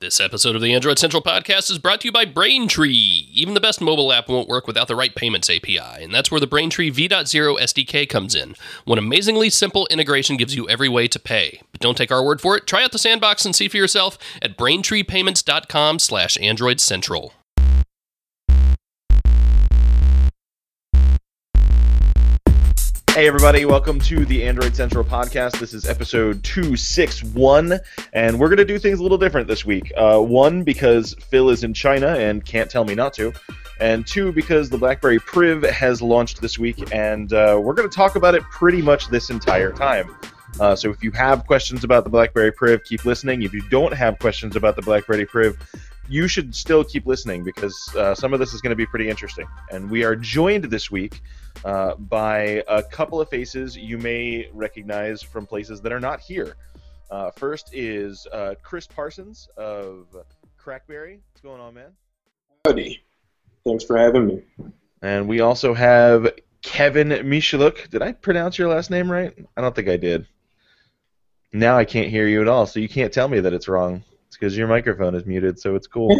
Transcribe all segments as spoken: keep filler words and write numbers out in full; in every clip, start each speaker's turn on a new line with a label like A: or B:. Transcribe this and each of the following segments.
A: This episode of the Android Central Podcast is brought to you by Braintree. Even the best mobile app won't work without the right payments A P I, and that's where the Braintree V zero S D K comes in. One amazingly simple integration gives you every way to pay. But don't take our word for it. Try out the sandbox and see for yourself at braintreepayments.com slash Android Central.
B: Hey everybody, welcome to the Android Central Podcast. This is episode two sixty-one, and we're going to do things a little different this week. Uh, one, because Phil is in China and can't tell me not to, and two, because the BlackBerry Priv has launched this week, and uh, we're going to talk about it pretty much this entire time. Uh, so if you have questions about the BlackBerry Priv, keep listening. If you don't have questions about the BlackBerry Priv, you should still keep listening, because uh, some of this is going to be pretty interesting. And we are joined this week uh, by a couple of faces you may recognize from places that are not here. Uh, first is uh, Chris Parsons of Crackberry. What's going on, man?
C: Howdy. Thanks for having me.
B: And we also have Kevin Michaluk. Did I pronounce your last name right? I don't think I did. Now I can't hear you at all, so you can't tell me that it's wrong. It's because your microphone is muted, so it's cool.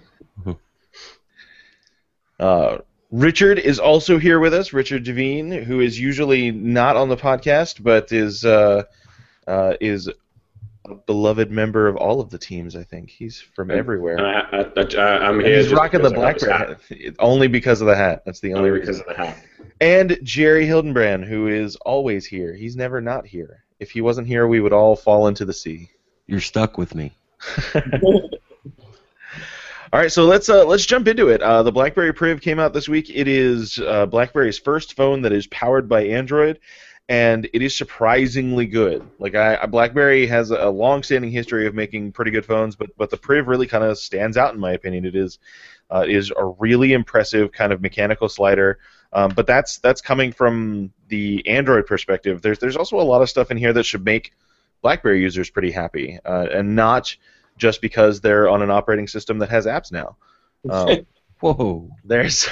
B: uh, Richard is also here with us. Richard Devine, who is usually not on the podcast, but is uh, uh, is a beloved member of all of the teams. I think he's from everywhere.
C: I, I, I, I'm here.
B: He's rocking the BlackBerry hat. Only because of the hat. That's the only,
C: only
B: reason.
C: because of the hat.
B: And Jerry Hildenbrand, who is always here. He's never not here. If he wasn't here, we would all fall into the sea.
D: You're stuck with me.
B: All right, so let's uh, let's jump into it. Uh, the BlackBerry Priv came out this week. It is uh, BlackBerry's first phone that is powered by Android, and it is surprisingly good. Like I, BlackBerry has a long-standing history of making pretty good phones, but but the Priv really kind of stands out in my opinion. It is uh, is a really impressive kind of mechanical slider. Um, but that's that's coming from the Android perspective. There's there's also a lot of stuff in here that should make BlackBerry users pretty happy, uh, and not just because they're on an operating system that has apps now. Um,
D: Whoa!
B: There's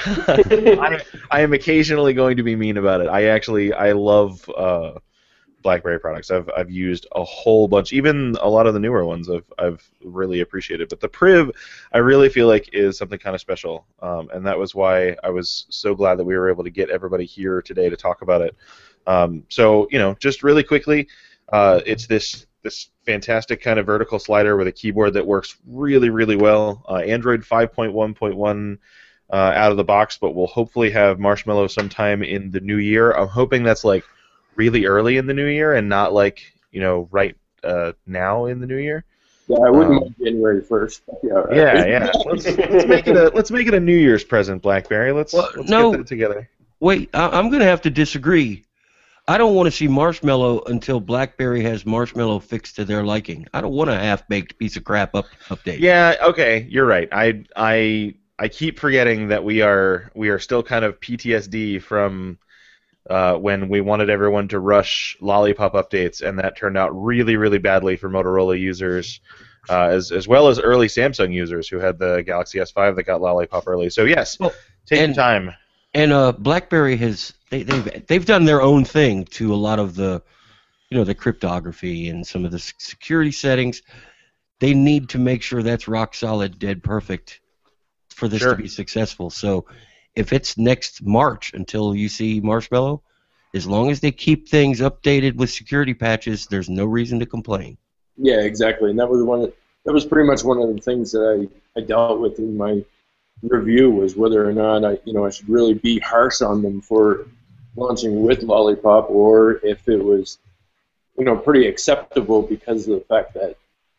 B: I, I am occasionally going to be mean about it. I actually I love uh, BlackBerry products. I've I've used a whole bunch, even a lot of the newer ones. I've I've really appreciated. But the Priv, I really feel like is something kind of special, um, and that was why I was so glad that we were able to get everybody here today to talk about it. Um, so you know, just really quickly, uh, it's this this fantastic kind of vertical slider with a keyboard that works really really well. Uh, Android five point one point one. Uh, out of the box, but we'll hopefully have Marshmallow sometime in the new year. I'm hoping that's like really early in the new year and not like, you know, right uh, now in the new year.
C: Yeah, I wouldn't
B: um,
C: mind January first. Yeah, right.
B: yeah, yeah. Let's, let's make it a let's make it a New Year's present, BlackBerry. Let's
D: well,
B: let's
D: no,
B: get that together.
D: Wait, I, I'm going to have to disagree. I don't want to see Marshmallow until BlackBerry has Marshmallow fixed to their liking. I don't want a half-baked piece of crap up, update.
B: Yeah, okay, you're right. I I I keep forgetting that we are we are still kind of P T S D from uh, when we wanted everyone to rush Lollipop updates, and that turned out really, really badly for Motorola users, uh, as as well as early Samsung users who had the Galaxy S five that got Lollipop early. So yes,
D: well,
B: take
D: and,
B: your time.
D: And uh, BlackBerry has they, they've they've done their own thing to a lot of the, you know, the cryptography and some of the security settings. They need to make sure that's rock solid, dead perfect, for this
B: Sure.
D: to be successful. So if it's next March until you see Marshmallow, as long as they keep things updated with security patches, there's no reason to complain.
C: Yeah, exactly. And that was one. Of, that was pretty much one of the things that I, I dealt with in my review, was whether or not I you know I should really be harsh on them for launching with Lollipop, or if it was you know pretty acceptable because of the fact that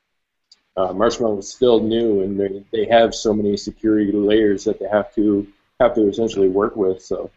C: Uh, Marshmallow is still new, and they, they have so many security layers that they have to have to essentially work with. So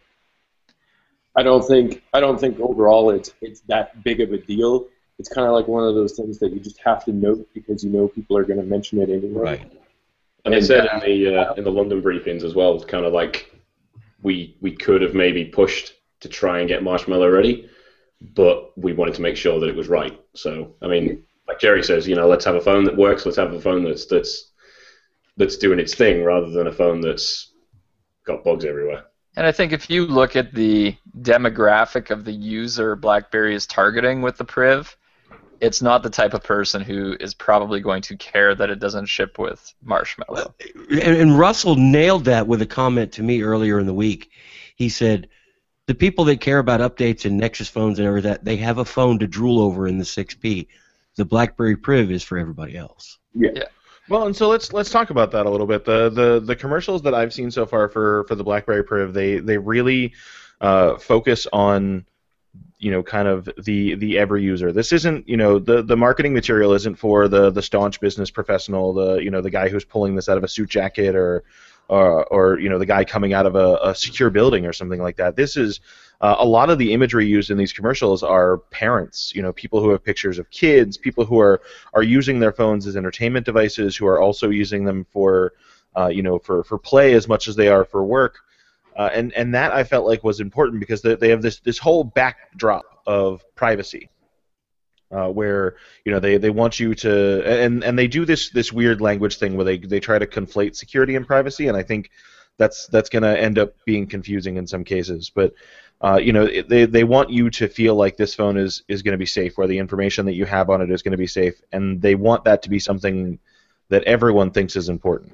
C: I don't think I don't think overall it's it's that big of a deal. It's kind of like one of those things that you just have to note because you know people are going to mention it anyway.
D: Right.
E: And they said in the uh, in the London briefings as well, kind of like we we could have maybe pushed to try and get Marshmallow ready, but we wanted to make sure that it was right. So I mean. Like Jerry says, you know, let's have a phone that works. Let's have a phone that's that's that's doing its thing, rather than a phone that's got bugs everywhere.
F: And I think if you look at the demographic of the user BlackBerry is targeting with the Priv, it's not the type of person who is probably going to care that it doesn't ship with Marshmallow.
D: And, and Russell nailed that with a comment to me earlier in the week. He said, the people that care about updates and Nexus phones and everything, they have a phone to drool over in the six P. The BlackBerry Priv is for everybody else.
C: Yeah.
F: Yeah.
B: Well, and so let's let's talk about that a little bit. The the the commercials that I've seen so far for for the BlackBerry Priv, they they really uh, focus on, you know, kind of the the every user. This isn't, you know, the the marketing material isn't for the the staunch business professional, the you know the guy who's pulling this out of a suit jacket, or or, or you know the guy coming out of a, a secure building or something like that. This is uh, a lot of the imagery used in these commercials are parents, you know, people who have pictures of kids, people who are are using their phones as entertainment devices, who are also using them for uh, you know for for play as much as they are for work. Uh, and and that I felt like was important because they, they have this this whole backdrop of privacy, uh, where you know they, they want you to and, and they do this this weird language thing where they, they try to conflate security and privacy, and I think that's that's going to end up being confusing in some cases. But uh, you know it, they they want you to feel like this phone is is going to be safe, where the information that you have on it is going to be safe, and they want that to be something that everyone thinks is important.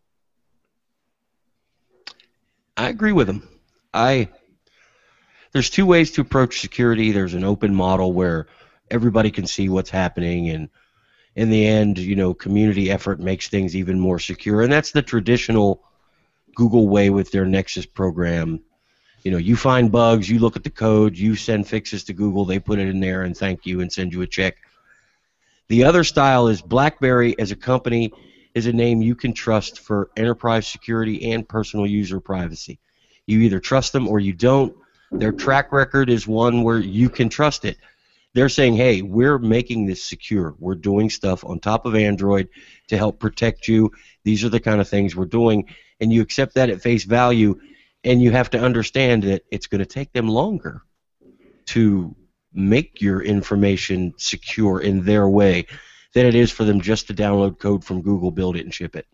D: I agree with him. I there's two ways to approach security. There's an open model where everybody can see what's happening, and in the end, you know, community effort makes things even more secure. And that's the traditional Google way with their Nexus program. You know, you find bugs, you look at the code, you send fixes to Google, they put it in there and thank you and send you a check. The other style is BlackBerry as a company is a name you can trust for enterprise security and personal user privacy. You either trust them or you don't. Their track record is one where you can trust it. They're saying, hey, we're making this secure. We're doing stuff on top of Android to help protect you. These are the kind of things we're doing. And you accept that at face value, and you have to understand that it's going to take them longer to make your information secure in their way than it is for them just to download code from Google, build it, and ship it.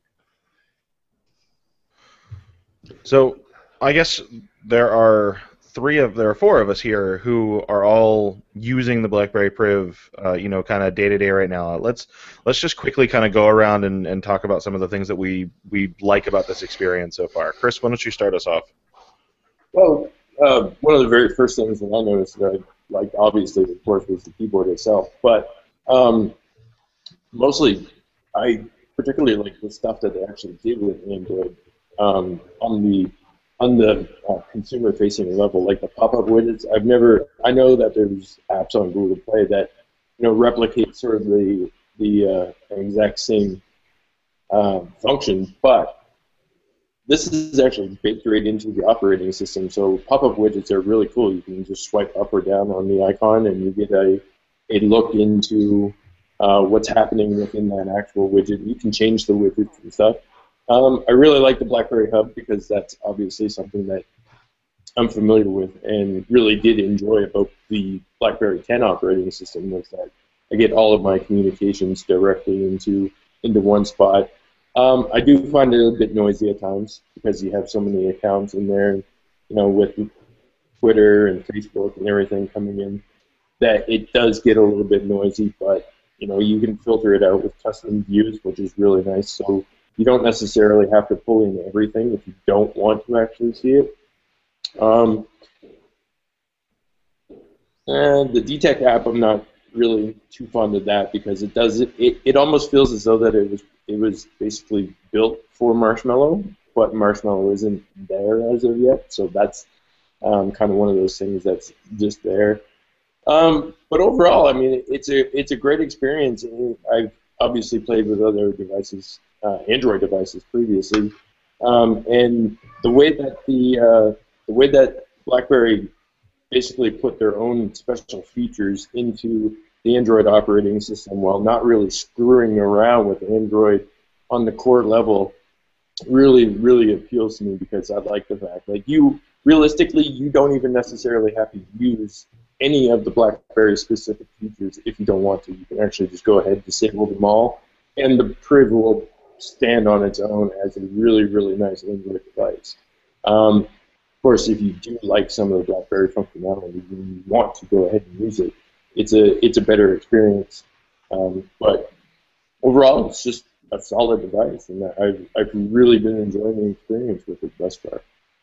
B: So I guess there are three of there are four of us here who are all using the BlackBerry Priv, uh, you know, kind of day to day right now. Let's let's just quickly kind of go around and, and talk about some of the things that we we like about this experience so far. Chris, why don't you start us off?
C: Well, uh, one of the very first things that I noticed that I liked, obviously, of course, was the keyboard itself, but um, mostly, I particularly like the stuff that they actually did with Android um, on the on the uh, consumer-facing level, like the pop-up widgets. I've never. I know that there's apps on Google Play that you know replicate sort of the the uh, exact same uh, function, but this is actually baked right into the operating system. So pop-up widgets are really cool. You can just swipe up or down on the icon, and you get a a look into Uh, what's happening within that actual widget. You can change the widgets and stuff. Um, I really like the BlackBerry Hub because that's obviously something that I'm familiar with and really did enjoy about the BlackBerry ten operating system, was that I get all of my communications directly into into one spot. Um, I do find it a bit noisy at times because you have so many accounts in there, you know, with Twitter and Facebook and everything coming in, that it does get a little bit noisy, but you know, you can filter it out with custom views, which is really nice. So you don't necessarily have to pull in everything if you don't want to actually see it. Um, and the D TEC app, I'm not really too fond of that because it does it, it. It almost feels as though that it was it was basically built for Marshmallow, but Marshmallow isn't there as of yet. So that's um, kind of one of those things that's just there. Um, but overall, I mean, it's a it's a great experience. I've obviously played with other devices, uh, Android devices previously, um, and the way that the uh, the way that BlackBerry basically put their own special features into the Android operating system while not really screwing around with Android on the core level really, really appeals to me, because I like the fact that you realistically you don't even necessarily have to use any of the BlackBerry specific features if you don't want to. You can actually just go ahead and disable them all, and the Priv will stand on its own as a really, really nice Android device. Um, of course, if you do like some of the BlackBerry functionality and you want to go ahead and use it, it's a it's a better experience. Um, but overall, it's just a solid device, and I've I've really been enjoying the experience with it thus far.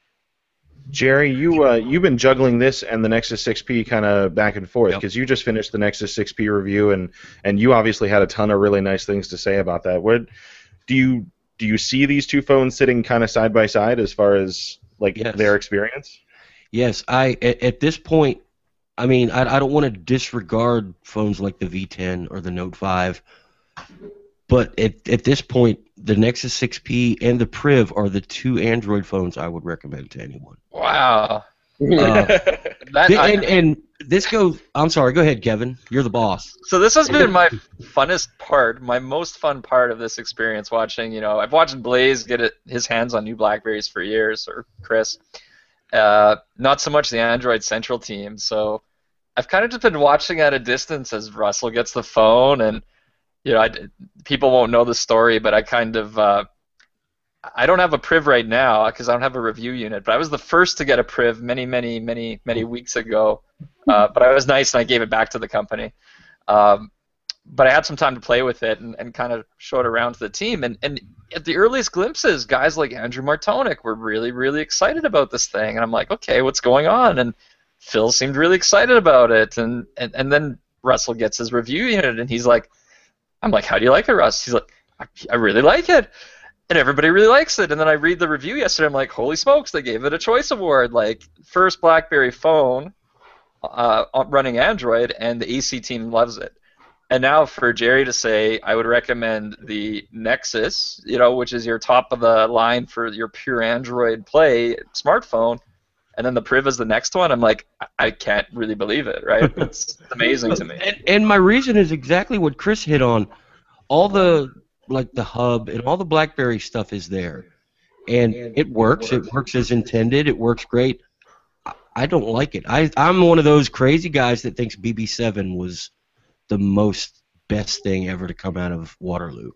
B: Jerry, you uh, you've been juggling this and the Nexus six P kind of back and forth because yep. you just finished the Nexus six P review, and, and you obviously had a ton of really nice things to say about that. What do you do? You see these two phones sitting kind of side by side as far as like yes. their experience?
D: Yes, I at, at this point, I mean, I, I don't want to disregard phones like the V ten or the Note five, but at at this point, the Nexus six P and the Priv are the two Android phones I would recommend to anyone.
F: Wow.
D: Uh, that, and, and this goes. I'm sorry. Go ahead, Kevin. You're the boss.
F: So this has been my funnest part, my most fun part of this experience. Watching, you know, I've watched Blaze get it, his hands on new Blackberries for years, or Chris. Uh, not so much the Android Central team. So I've kind of just been watching at a distance as Russell gets the phone, and you know, I, people won't know the story, but I kind of, uh, I don't have a Priv right now because I don't have a review unit, but I was the first to get a Priv many, many, many, many weeks ago, uh, but I was nice and I gave it back to the company. Um, but I had some time to play with it and, and kind of show it around to the team, and, and at the earliest glimpses, guys like Andrew Martonic were really, really excited about this thing, and I'm like, okay, what's going on? And Phil seemed really excited about it, and, and, and then Russell gets his review unit, and he's like, I'm like, how do you like it, Russ? He's like, I, I really like it. And everybody really likes it. And then I read the review yesterday. I'm like, holy smokes, they gave it a Choice Award. Like, first BlackBerry phone uh, running Android, and the A C team loves it. And now for Jerry to say, I would recommend the Nexus, you know, which is your top of the line for your pure Android play smartphone, and then the Priv is the next one. I'm like, I can't really believe it, right? It's amazing to me.
D: And, and my reason is exactly what Chris hit on. All the, like the hub and all the BlackBerry stuff is there. And it works. It works as intended. It works great. I don't like it. I, I'm one of those crazy guys that thinks B B seven was the most best thing ever to come out of Waterloo.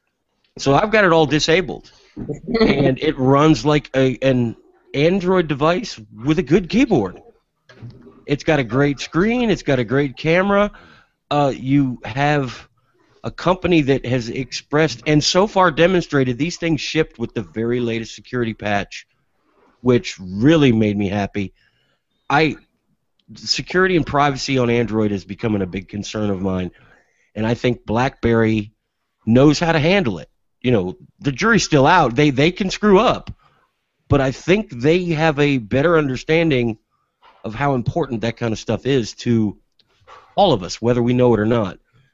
D: So I've got it all disabled. And it runs like a, an Android device with a good keyboard. It's got a great screen. It's got a great camera. Uh, you have a company that has expressed and so far demonstrated these things shipped with the very latest security patch, which really made me happy. I security and privacy on Android is becoming a big concern of mine, and I think BlackBerry knows how to handle it. You know, the jury's still out. They they can screw up. But I think they have a better understanding of how important that kind of stuff is to all of us, whether we know it or not.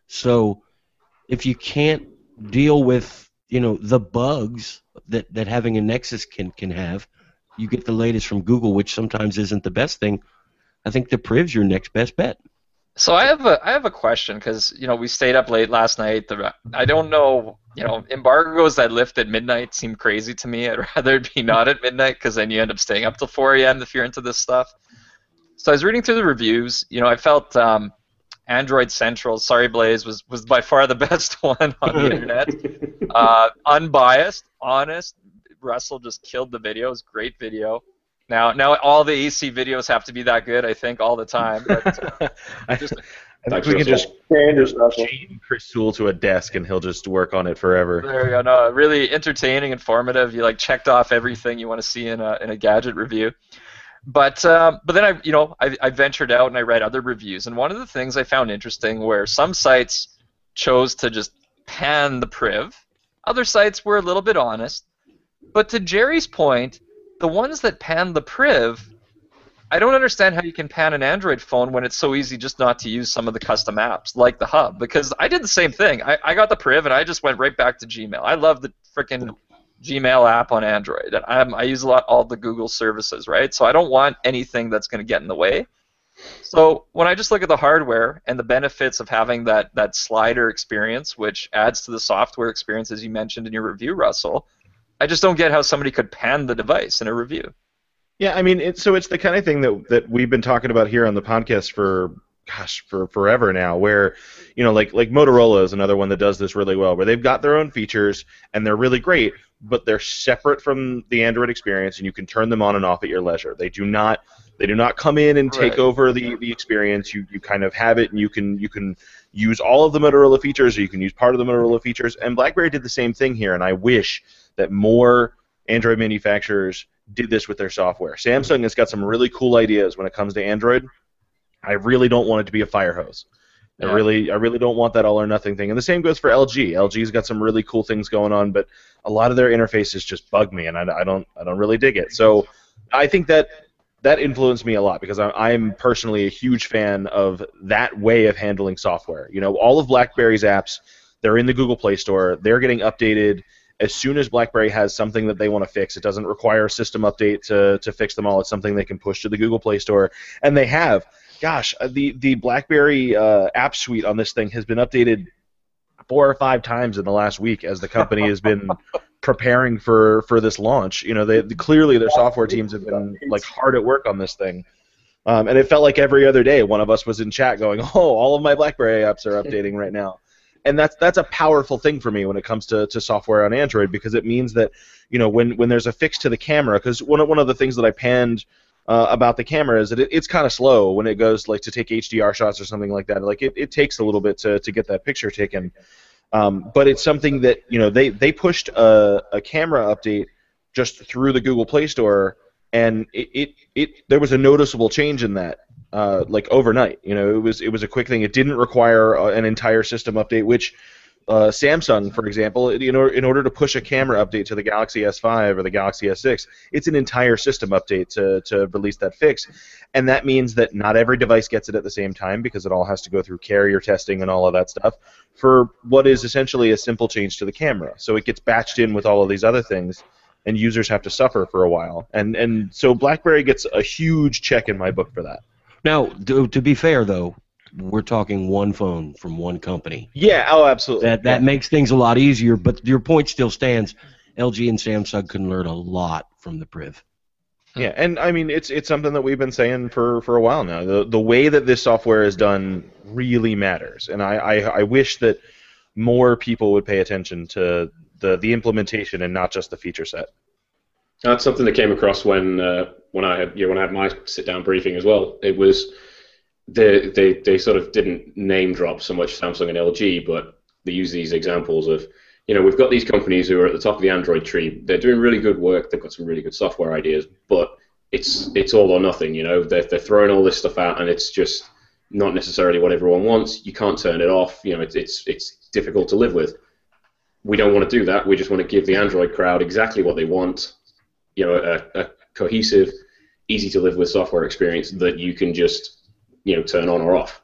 D: So if you can't deal with, you know, the bugs that, that having a Nexus can, can have, you get the latest from Google, which sometimes isn't the best thing. I think the Priv's your next best bet.
F: So I have a I have a question, because you know we stayed up late last night. The, I don't know, you know, embargoes that lift at midnight seem crazy to me. I'd rather it be not at midnight, because then you end up staying up till four a.m. if you're into this stuff. So I was reading through the reviews. You know, I felt um, Android Central, sorry Blaze, was was by far the best one on the internet. Uh, unbiased, honest. Russell just killed the video. It was a great video. Now, now all the A C videos have to be that good, I think, all the time. But, uh,
B: I,
F: just,
B: I think we can just, just chain Chris Sewell to a desk and he'll just work on it forever.
F: There you go. No, really entertaining, informative. You like checked off everything you want to see in a in a gadget review. But um, but then I you know I, I ventured out and I read other reviews, and one of the things I found interesting where some sites chose to just pan the Priv, other sites were a little bit honest. But to Jerry's point, the ones that pan the Priv, I don't understand how you can pan an Android phone when it's so easy just not to use some of the custom apps, like the Hub. Because I did the same thing. I, I got the Priv, and I just went right back to Gmail. I love the freaking Gmail app on Android. And I'm, I use a lot all the Google services, right? So I don't want anything that's going to get in the way. So when I just look at the hardware and the benefits of having that, that slider experience, which adds to the software experience, as you mentioned in your review, Russell, I just don't get how somebody could pan the device in a review.
B: Yeah, I mean, it's, so it's the kind of thing that that we've been talking about here on the podcast for, gosh, for forever now, where, you know, like like Motorola is another one that does this really well, where they've got their own features, and they're really great, but they're separate from the Android experience, and you can turn them on and off at your leisure. They do not They do not come in and take
F: Right.
B: over the, the experience. You you kind of have it, and you can you can use all of the Motorola features, or you can use part of the Motorola features. And BlackBerry did the same thing here, and I wish that more Android manufacturers did this with their software. Samsung has got some really cool ideas when it comes to Android. I really don't want it to be a fire hose. I
F: Yeah.
B: really, I really don't want that all or nothing thing. And the same goes for L G. L G's got some really cool things going on, but a lot of their interfaces just bug me, and I, I don't, I don't really dig it. So I think that that influenced me a lot because I'm, I'm personally a huge fan of that way of handling software. You know, all of BlackBerry's apps, they're in the Google Play Store. They're getting updated as soon as BlackBerry has something that they want to fix. It doesn't require a system update to, to fix them all. It's something they can push to the Google Play Store, and they have. Gosh, uh, the the BlackBerry uh, app suite on this thing has been updated four or five times in the last week as the company has been preparing for, for this launch. You know, they clearly their software teams have been like hard at work on this thing, um, and it felt like every other day one of us was in chat going, "Oh, all of my BlackBerry apps are updating right now." And that's that's a powerful thing for me when it comes to, to software on Android, because it means that, you know, when, when there's a fix to the camera, because one of, one of the things that I panned uh, about the camera is that it, it's kind of slow when it goes like to take H D R shots or something like that. Like it, it takes a little bit to, to get that picture taken. Um, but it's something that, you know, they, they pushed a, a camera update just through the Google Play Store, and it, it, it there was a noticeable change in that. Uh, like overnight, you know, it was it was a quick thing. It didn't require uh, an entire system update, which uh, Samsung, for example, you know, in order to push a camera update to the Galaxy S five or the Galaxy S six, it's an entire system update to to release that fix, and that means that not every device gets it at the same time because it all has to go through carrier testing and all of that stuff for what is essentially a simple change to the camera. So it gets batched in with all of these other things, and users have to suffer for a while, and and so BlackBerry gets a huge check in my book for that.
D: Now, to, to be fair, though, we're talking one phone from one company.
B: Yeah, oh, absolutely.
D: That that
B: yeah.
D: makes things a lot easier, but your point still stands. L G and Samsung can learn a lot from the Priv.
B: Yeah, and I mean, it's it's something that we've been saying for, for a while now. The the way that this software is done really matters, and I, I, I wish that more people would pay attention to the, the implementation and not just the feature set.
E: That's something that came across when uh, when I had you know, when I had my sit down briefing as well. It was they they they sort of didn't name drop so much Samsung and L G, but they use these examples of, you know, we've got these companies who are at the top of the Android tree. They're doing really good work. They've got some really good software ideas, but it's it's all or nothing. You know, they're they're throwing all this stuff out, and it's just not necessarily what everyone wants. You can't turn it off. You know, it's it's it's difficult to live with. We don't want to do that. We just want to give the Android crowd exactly what they want. You know, a, a cohesive, easy to live with software experience that you can just, you know, turn on or off.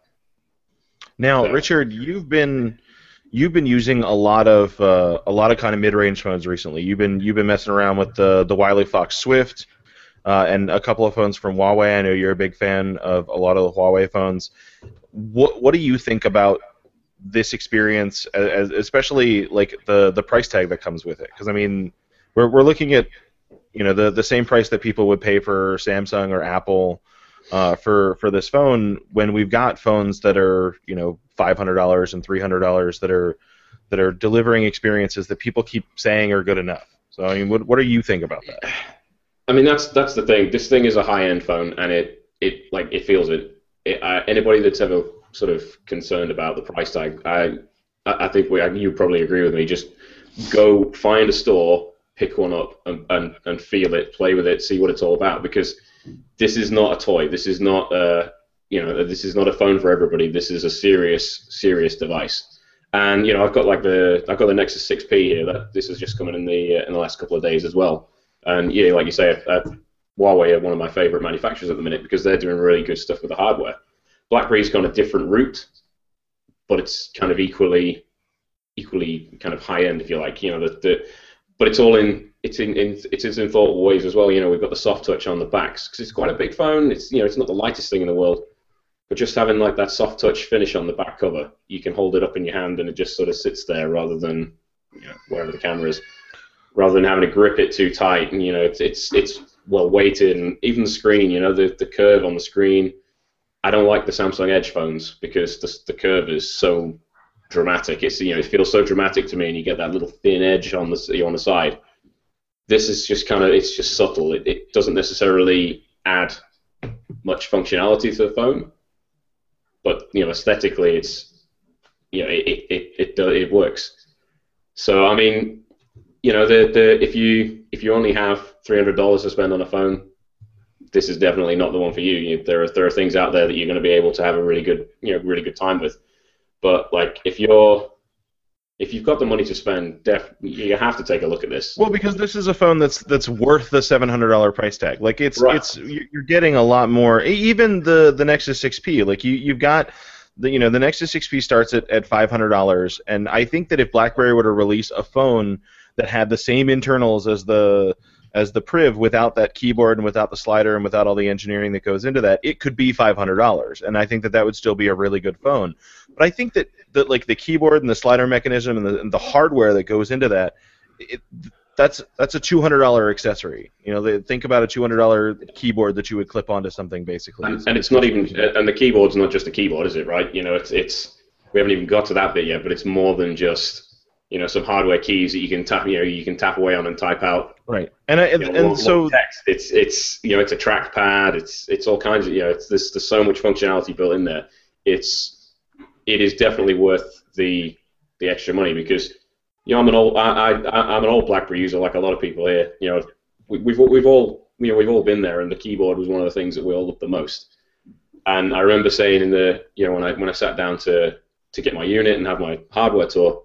B: Now,
E: So-
B: Richard, you've been you've been using a lot of uh, a lot of kind of mid-range phones recently. You've been you've been messing around with the the Wiley Fox Swift uh, and a couple of phones from Huawei. I know you're a big fan of a lot of the Huawei phones. What what do you think about this experience, as, especially like the the price tag that comes with it? Because I mean, we're we're looking at, you know, the the same price that people would pay for Samsung or Apple uh, for for this phone, when we've got phones that are, you know, five hundred dollars and three hundred dollars that are that are delivering experiences that people keep saying are good enough. So I mean, what what do you think about that?
E: I mean, that's that's the thing. This thing is a high-end phone, and it it like it feels it. it uh, anybody that's ever sort of concerned about the price tag, I I think we you probably agree with me. Just go find a store, pick one up, and, and, and feel it, play with it, see what it's all about. Because this is not a toy. This is not a you know this is not a phone for everybody. This is a serious serious device. And you know, I've got like the I've got the Nexus six P here. That this is just coming in the uh, in the last couple of days as well. And yeah, like you say, uh, Huawei are one of my favorite manufacturers at the minute because they're doing really good stuff with the hardware. BlackBerry's gone a different route, but it's kind of equally equally kind of high end, if you like. You know, the, the but it's all in it's in, in it's in thoughtful ways as well. You know, we've got the soft touch on the backs because it's quite a big phone. It's you know, it's not the lightest thing in the world, but just having like that soft touch finish on the back cover, you can hold it up in your hand and it just sort of sits there rather than, you know, wherever the camera is, rather than having to grip it too tight. And you know, it's it's it's well weighted, and even the screen, you know, the the curve on the screen. I don't like the Samsung Edge phones because the the curve is so dramatic. It's you know, it feels so dramatic to me, and you get that little thin edge on the on the side. This is just kind of it's just subtle. It, it doesn't necessarily add much functionality to the phone, but you know, aesthetically, it's you know, it it it, it, it works. So I mean, you know, the the if you if you only have three hundred dollars to spend on a phone, this is definitely not the one for you. you. There are there are things out there that you're going to be able to have a really good you know really good time with. But like if you're if you've got the money to spend, def, you have to take a look at this.
B: Well, because this is a phone that's that's worth the seven hundred dollars price tag. Like it's
E: Right.
B: it's you're getting a lot more. Even the the Nexus six P, like you you've got the you know the Nexus six P starts at at five hundred dollars, and I think that if BlackBerry were to release a phone that had the same internals as the as the Priv without that keyboard and without the slider and without all the engineering that goes into that, it could be five hundred dollars, and I think that that would still be a really good phone. But I think that, that like the keyboard and the slider mechanism and the, and the hardware that goes into that, it, that's that's a two hundred dollars accessory. You know, they, think about a two hundred dollars keyboard that you would clip onto something basically.
E: And, and it's not even, and the keyboard's not just a keyboard, is it? Right? You know, it's it's we haven't even got to that bit yet, but it's more than just you know some hardware keys that you can tap you know you can tap away on and type out.
B: Right, and I, and,
E: you know,
B: and
E: more,
B: so
E: more text. It's it's you know it's a trackpad. It's it's all kinds of you know it's there's, there's so much functionality built in there. It's it is definitely worth the the extra money because you know I'm an old I, I I'm an old BlackBerry user like a lot of people here. You know we, we've we've all you know we've all been there, and the keyboard was one of the things that we all loved the most. And I remember saying in the you know when I when I sat down to to get my unit and have my hardware tour.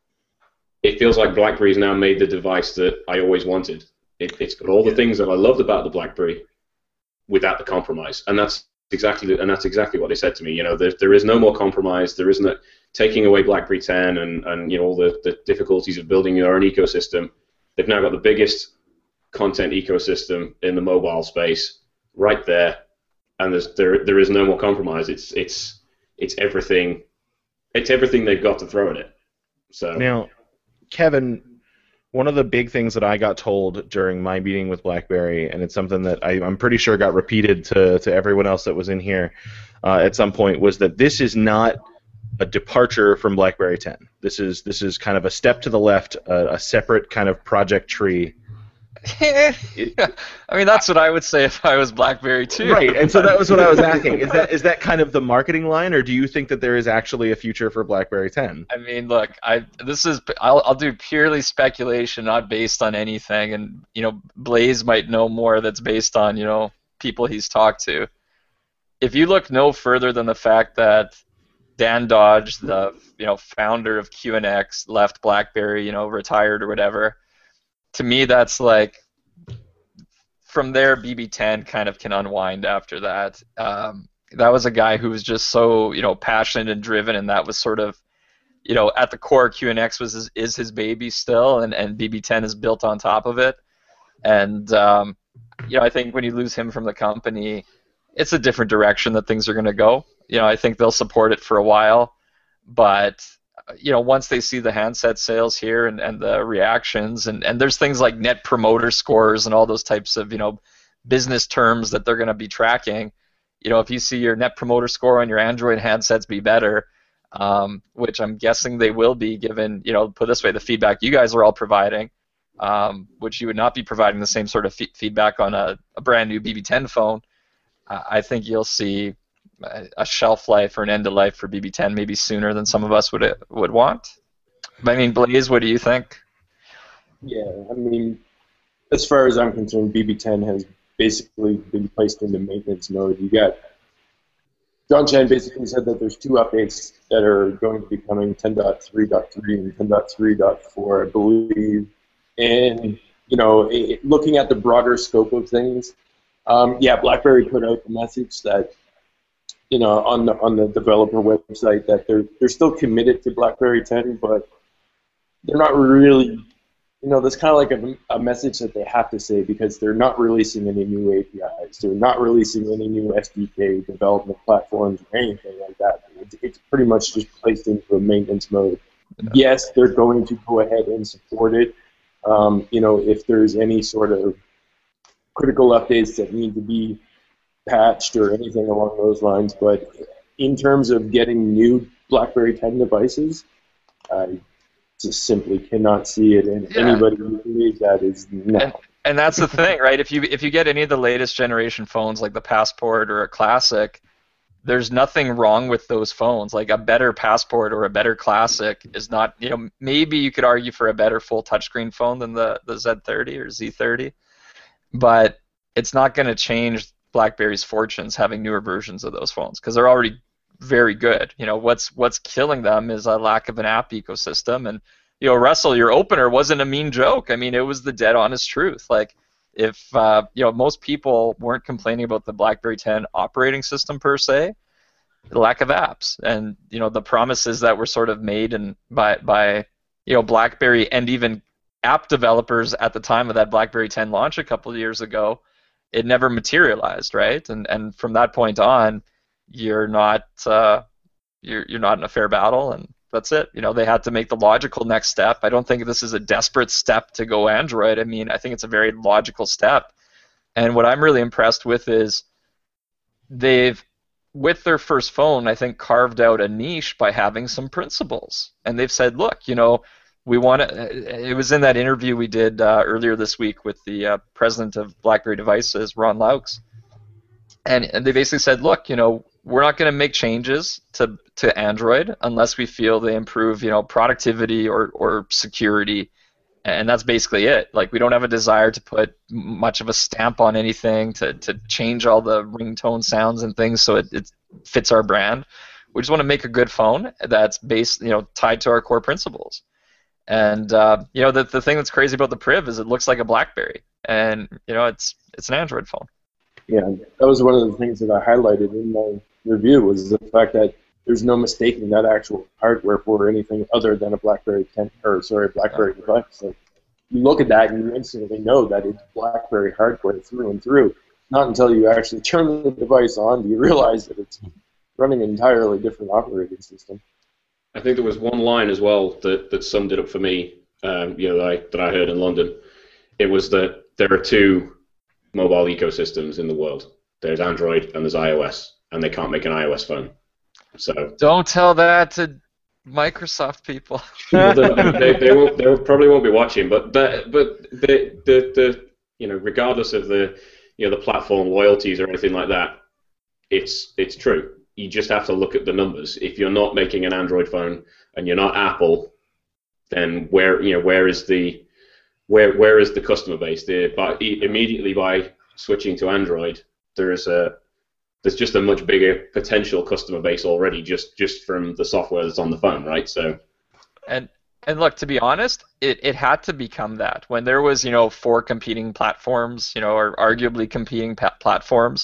E: It feels like BlackBerry's now made the device that I always wanted. It, it's got all the things that I loved about the BlackBerry, without the compromise, and that's exactly and that's exactly what they said to me. You know, there there is no more compromise. There isn't a, taking away BlackBerry ten and and you know all the, the difficulties of building your own ecosystem. They've now got the biggest content ecosystem in the mobile space right there, and there's there there is no more compromise. It's it's it's everything. It's everything they've got to throw at it. So
B: now. Kevin, one of the big things that I got told during my meeting with BlackBerry, and it's something that I, I'm pretty sure got repeated to, to everyone else that was in here uh, at some point, was that this is not a departure from BlackBerry ten. This is this is kind of a step to the left, a, a separate kind of project tree.
F: I mean, that's what I would say if I was BlackBerry too.
B: Right, and so that was what I was asking. Is that is that kind of the marketing line, or do you think that there is actually a future for BlackBerry ten?
F: I mean, look, I this is I'll I'll do purely speculation, not based on anything, and you know, Blaze might know more that's based on you know people he's talked to. If you look no further than the fact that Dan Dodge, the you know founder of Q N X, left BlackBerry, you know, retired or whatever. To me, that's like, from there, B B ten kind of can unwind after that. Um, that was a guy who was just so, you know, passionate and driven, and that was sort of, you know, at the core, Q N X was his, is his baby still, and, and B B ten is built on top of it. And, um, you know, I think when you lose him from the company, it's a different direction that things are going to go. You know, I think they'll support it for a while, but you know, once they see the handset sales here and, and the reactions, and, and there's things like net promoter scores and all those types of, you know, business terms that they're going to be tracking. You know, if you see your net promoter score on your Android handsets be better, um, which I'm guessing they will be given, you know, put this way, the feedback you guys are all providing, um, which you would not be providing the same sort of f- feedback on a, a brand new B B ten phone, uh, I think you'll see a shelf life or an end of life for B B ten maybe sooner than some of us would would want. But I mean, Blaze, what do you think?
C: Yeah, I mean, as far as I'm concerned, B B ten has basically been placed into maintenance mode. You got John Chen basically said that there's two updates that are going to be coming, ten point three point three and ten point three point four, I believe. And you know, it, looking at the broader scope of things, um, yeah, BlackBerry put out the message that, you know, on the on the developer website that they're they're still committed to BlackBerry ten, but they're not really, you know, that's kind of like a, a message that they have to say because they're not releasing any new A P Is, they're not releasing any new S D K development platforms or anything like that. It's, it's pretty much just placed into a maintenance mode. Yeah. Yes, they're going to go ahead and support it. Um, you know, if there's any sort of critical updates that need to be patched or anything along those lines, but in terms of getting new BlackBerry ten devices, I just simply cannot see it, and yeah. anybody who believes that is not.
F: And, And that's the thing, right? If you if you get any of the latest generation phones like the Passport or a Classic, there's nothing wrong with those phones. Like a better Passport or a better Classic is not, you know, maybe you could argue for a better full touchscreen phone than the, the Z thirty or Z thirty, but it's not going to change BlackBerry's fortunes having newer versions of those phones because they're already very good. You know, what's what's killing them is a lack of an app ecosystem. And you know, Russell, your opener wasn't a mean joke. I mean, it was the dead honest truth. Like, if uh, you know, most people weren't complaining about the BlackBerry ten operating system per se, the lack of apps, and you know, the promises that were sort of made and by by you know BlackBerry and even app developers at the time of that BlackBerry ten launch a couple of years ago, it never materialized, right? And and from that point on, you're not uh, you're you're not in a fair battle, and that's it. You know, they had to make the logical next step. I don't think this is a desperate step to go Android. I mean, I think it's a very logical step. And what I'm really impressed with is they've, with their first phone, I think carved out a niche by having some principles. And they've said, look, you know, we want to. It was in that interview we did uh, earlier this week with the uh, president of BlackBerry Devices, Ron Laux, and, and they basically said, look, you know, we're not going to make changes to to Android unless we feel they improve, you know, productivity or, or security, and that's basically it. Like, we don't have a desire to put much of a stamp on anything, to, to change all the ringtone sounds and things so it, it fits our brand. We just want to make a good phone that's based, you know, tied to our core principles. And uh, you know, the the thing that's crazy about the Priv is it looks like a BlackBerry, and you know, it's it's an Android phone.
C: Yeah, that was one of the things that I highlighted in my review, was the fact that there's no mistaking that actual hardware for anything other than a BlackBerry ten or sorry BlackBerry yeah. device. So you look at that and you instantly know that it's BlackBerry hardware through and through. Not until you actually turn the device on do you realize that it's running an entirely different operating system.
E: I think there was one line as well that, that summed it up for me. Um, you know, that I, that I heard in London. It was that there are two mobile ecosystems in the world. There's Android and there's iOS, and they can't make an iOS phone. So
F: don't tell that to Microsoft people.
E: Well, they, they, won't, they probably won't be watching, but that, but the, the the you know, regardless of the you know the platform loyalties or anything like that, it's it's true. You just have to look at the numbers. If you're not making an Android phone and you're not Apple, then where you know where is the where where is the customer base? The, by, immediately by switching to Android, there is a there's just a much bigger potential customer base already, just just from the software that's on the phone, right? So,
F: and and look, to be honest, it, it had to become that when there was you know four competing platforms, you know, or arguably competing pa- platforms.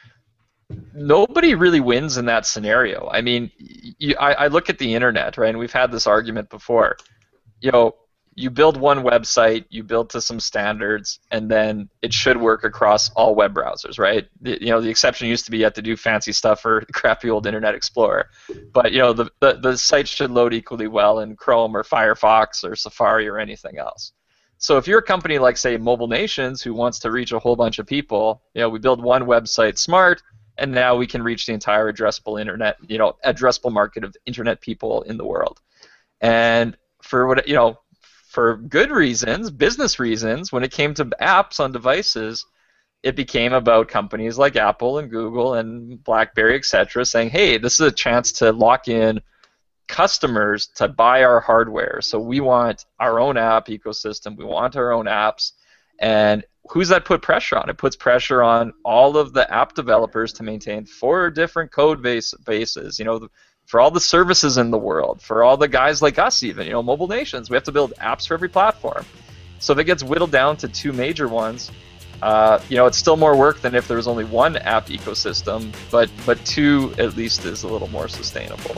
F: Nobody really wins in that scenario. I mean, you, I, I look at the internet, right, and we've had this argument before. You know, you build one website, you build to some standards, and then it should work across all web browsers, right? The, you know, the exception used to be you had to do fancy stuff for crappy old Internet Explorer. But, you know, the, the, the site should load equally well in Chrome or Firefox or Safari or anything else. So if you're a company like, say, Mobile Nations, who wants to reach a whole bunch of people, you know, we build one website smart, and now we can reach the entire addressable internet, you know, addressable market of internet people in the world. And for what, you know, for good reasons, business reasons, when it came to apps on devices, it became about companies like Apple and Google and BlackBerry, et cetera, saying, hey, this is a chance to lock in customers to buy our hardware. So we want our own app ecosystem. We want our own apps. And who's that put pressure on? It puts pressure on all of the app developers to maintain four different code base bases, you know, for all the services in the world, for all the guys like us even, you know, Mobile Nations. We have to build apps for every platform. So if it gets whittled down to two major ones, uh, you know, it's still more work than if there was only one app ecosystem, but, but two at least is a little more sustainable.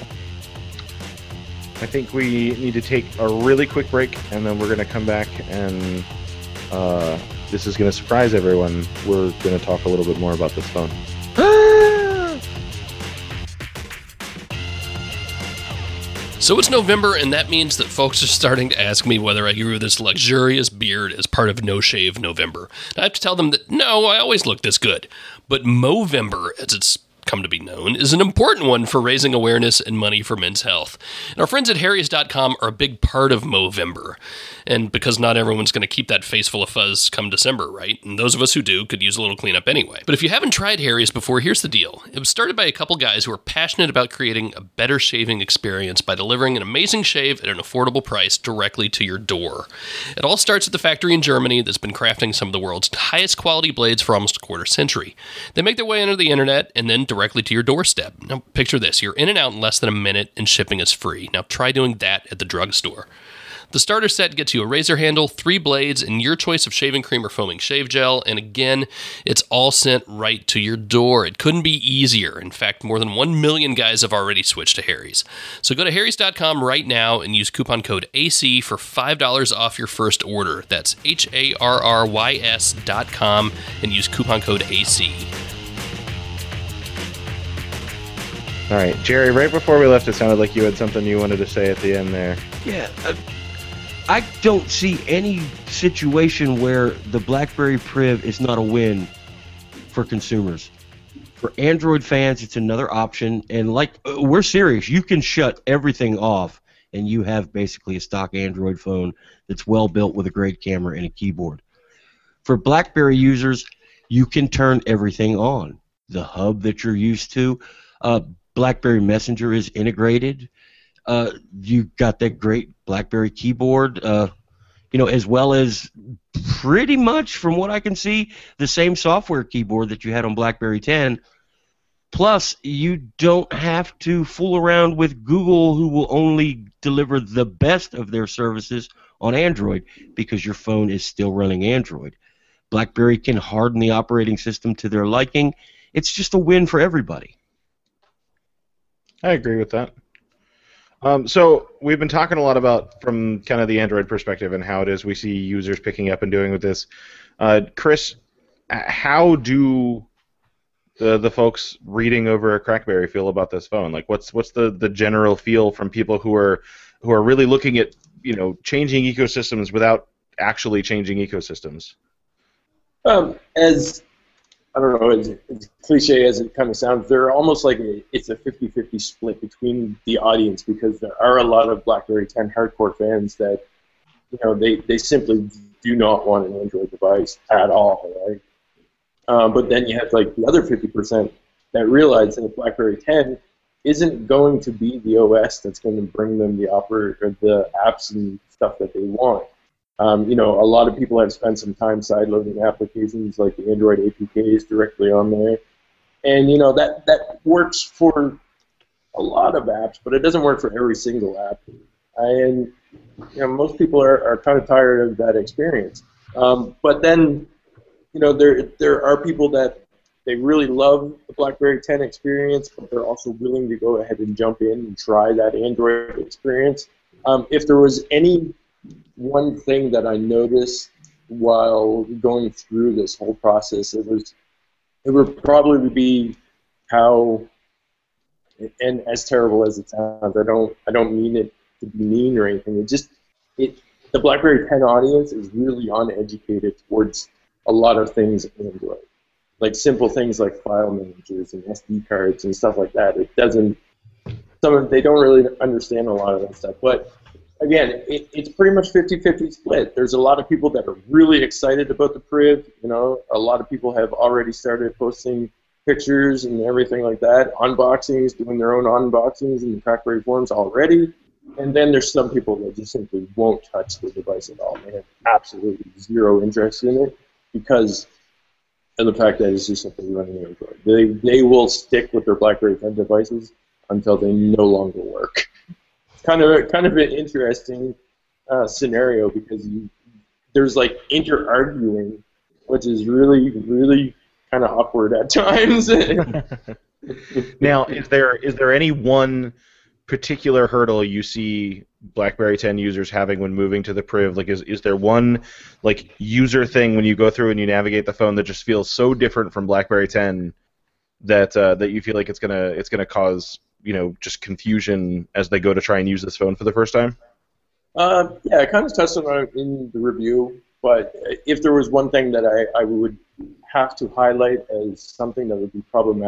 B: I think we need to take a really quick break, and then we're going to come back and... Uh, this is going to surprise everyone. We're going to talk a little bit more about this phone.
A: So it's November, and that means that folks are starting to ask me whether I grew this luxurious beard as part of No Shave November. And I have to tell them that, no, I always look this good. But Movember, as it's come to be known, is an important one for raising awareness and money for men's health. And our friends at Harry's dot com are a big part of Movember. And because not everyone's going to keep that face full of fuzz come December, right? And those of us who do could use a little cleanup anyway. But if you haven't tried Harry's before, here's the deal. It was started by a couple guys who are passionate about creating a better shaving experience by delivering an amazing shave at an affordable price directly to your door. It all starts at the factory in Germany that's been crafting some of the world's highest quality blades for almost a quarter century. They make their way into the internet and then directly to your doorstep. Now, picture this. You're in and out in less than a minute, and shipping is free. Now, try doing that at the drugstore. The starter set gets you a razor handle, three blades, and your choice of shaving cream or foaming shave gel. And again, it's all sent right to your door. It couldn't be easier. In fact, more than one million guys have already switched to Harry's. So go to Harry's dot com right now and use coupon code A C for five dollars off your first order. That's H A R R Y S dot com and use coupon code A C.
B: All right, Jerry, right before we left, it sounded like you had something you wanted to say at the end there.
D: Yeah, uh, I don't see any situation where the BlackBerry Priv is not a win for consumers. For Android fans, it's another option, and like uh, we're serious. You can shut everything off, and you have basically a stock Android phone that's well built with a great camera and a keyboard. For BlackBerry users, you can turn everything on. The hub that you're used to, uh, BlackBerry Messenger is integrated. Uh, you got that great BlackBerry keyboard, uh, you know, as well as pretty much, from what I can see, the same software keyboard that you had on BlackBerry ten. Plus, you don't have to fool around with Google, who will only deliver the best of their services on Android because your phone is still running Android. BlackBerry can harden the operating system to their liking. It's just a win for everybody.
B: I agree with that. Um, so we've been talking a lot about from kind of the Android perspective and how it is we see users picking up and doing with this. Uh, Chris, how do the the folks reading over a Crackberry feel about this phone? Like, what's what's the, the general feel from people who are who are really looking at, you know, changing ecosystems without actually changing ecosystems?
C: Um, as I don't know, as, as cliche as it kind of sounds, they're almost like a, it's a fifty-fifty split between the audience, because there are a lot of BlackBerry ten hardcore fans that, you know, they, they simply do not want an Android device at all, right? Um, but then you have like the other fifty percent that realize that BlackBerry ten isn't going to be the O S that's going to bring them the oper- or the apps and stuff that they want. Um, you know, a lot of people have spent some time sideloading applications like the Android A P Ks directly on there. And, you know, that, that works for a lot of apps, but it doesn't work for every single app. And, you know, most people are, are kind of tired of that experience. Um, but then, you know, there there are people that they really love the BlackBerry ten experience, but they're also willing to go ahead and jump in and try that Android experience. Um, if there was any one thing that I noticed while going through this whole process, it was it would probably be how, and as terrible as it sounds, I don't I don't mean it to be mean or anything. It just it the BlackBerry ten audience is really uneducated towards a lot of things Android, like simple things like file managers and S D cards and stuff like that. It doesn't. Some of they don't really understand a lot of that stuff, but again, it, it's pretty much fifty-fifty split. There's a lot of people that are really excited about the Priv. You know, a lot of people have already started posting pictures and everything like that, unboxings, doing their own unboxings in the Crackberry forums already. And then there's some people that just simply won't touch the device at all. They have absolutely zero interest in it because of the fact that it's just simply running Android. They they will stick with their BlackBerry ten devices until they no longer work. Kind of, kind of an interesting uh, scenario because you, there's like inter-arguing, which is really, really kind of awkward at times.
B: Now, is there is there any one particular hurdle you see BlackBerry ten users having when moving to the Priv? Like, is is there one like user thing when you go through and you navigate the phone that just feels so different from BlackBerry ten that uh, that you feel like it's gonna it's gonna cause, you know, just confusion as they go to try and use this phone for the first time?
C: Uh, yeah, I kind of touched on it in the review, but if there was one thing that I, I would have to highlight as something that would be problematic,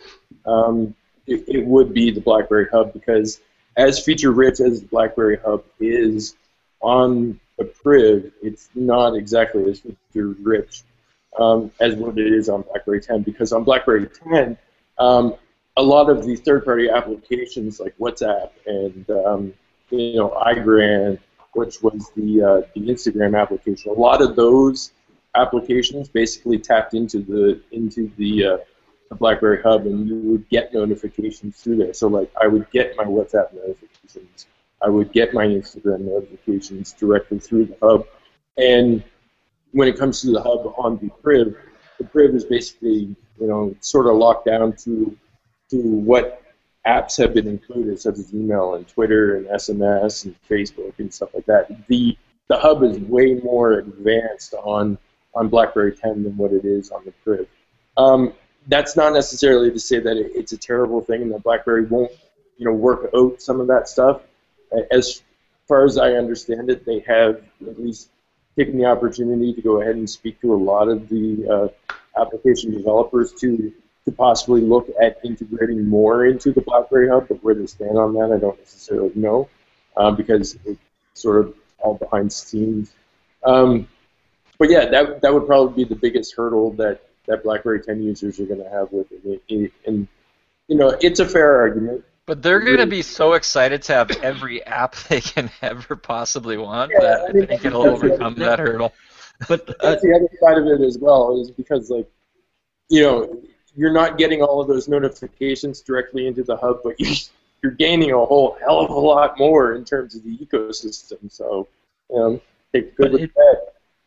C: um, it, it would be the BlackBerry Hub, because as feature-rich as the BlackBerry Hub is on the Priv, it's not exactly as feature-rich um, as what it is on BlackBerry ten, because on BlackBerry ten, um, a lot of the third-party applications like WhatsApp and um, you know iGran, which was the uh, the Instagram application, a lot of those applications basically tapped into the into the, uh, the BlackBerry Hub, and you would get notifications through there. So like I would get my WhatsApp notifications, I would get my Instagram notifications directly through the Hub. And when it comes to the Hub on the Priv, the Priv is basically you know sort of locked down to to what apps have been included, such as email and Twitter and S M S and Facebook and stuff like that. The the Hub is way more advanced on on BlackBerry ten than what it is on the Priv. Um, that's not necessarily to say that it, it's a terrible thing and that BlackBerry won't, you know, work out some of that stuff. As far as I understand it, they have at least taken the opportunity to go ahead and speak to a lot of the uh, application developers to to possibly look at integrating more into the BlackBerry Hub, but where they stand on that, I don't necessarily know, uh, because it's sort of all behind the scenes. Um, But yeah, that that would probably be the biggest hurdle that, that BlackBerry ten users are going to have with it. And, you know, it's a fair argument.
F: But they're going to be so excited to have every app they can ever possibly want
C: Yeah,
F: that
C: I
F: I
C: mean,
F: think it'll
C: that's-
F: overcome that hurdle.
D: But uh,
C: That's the other side of it as well, is because, like, you know, you're not getting all of those notifications directly into the Hub, but you're, you're gaining a whole hell of a lot more in terms of the ecosystem. So, you know, take good
D: But
C: with
D: it-
C: that.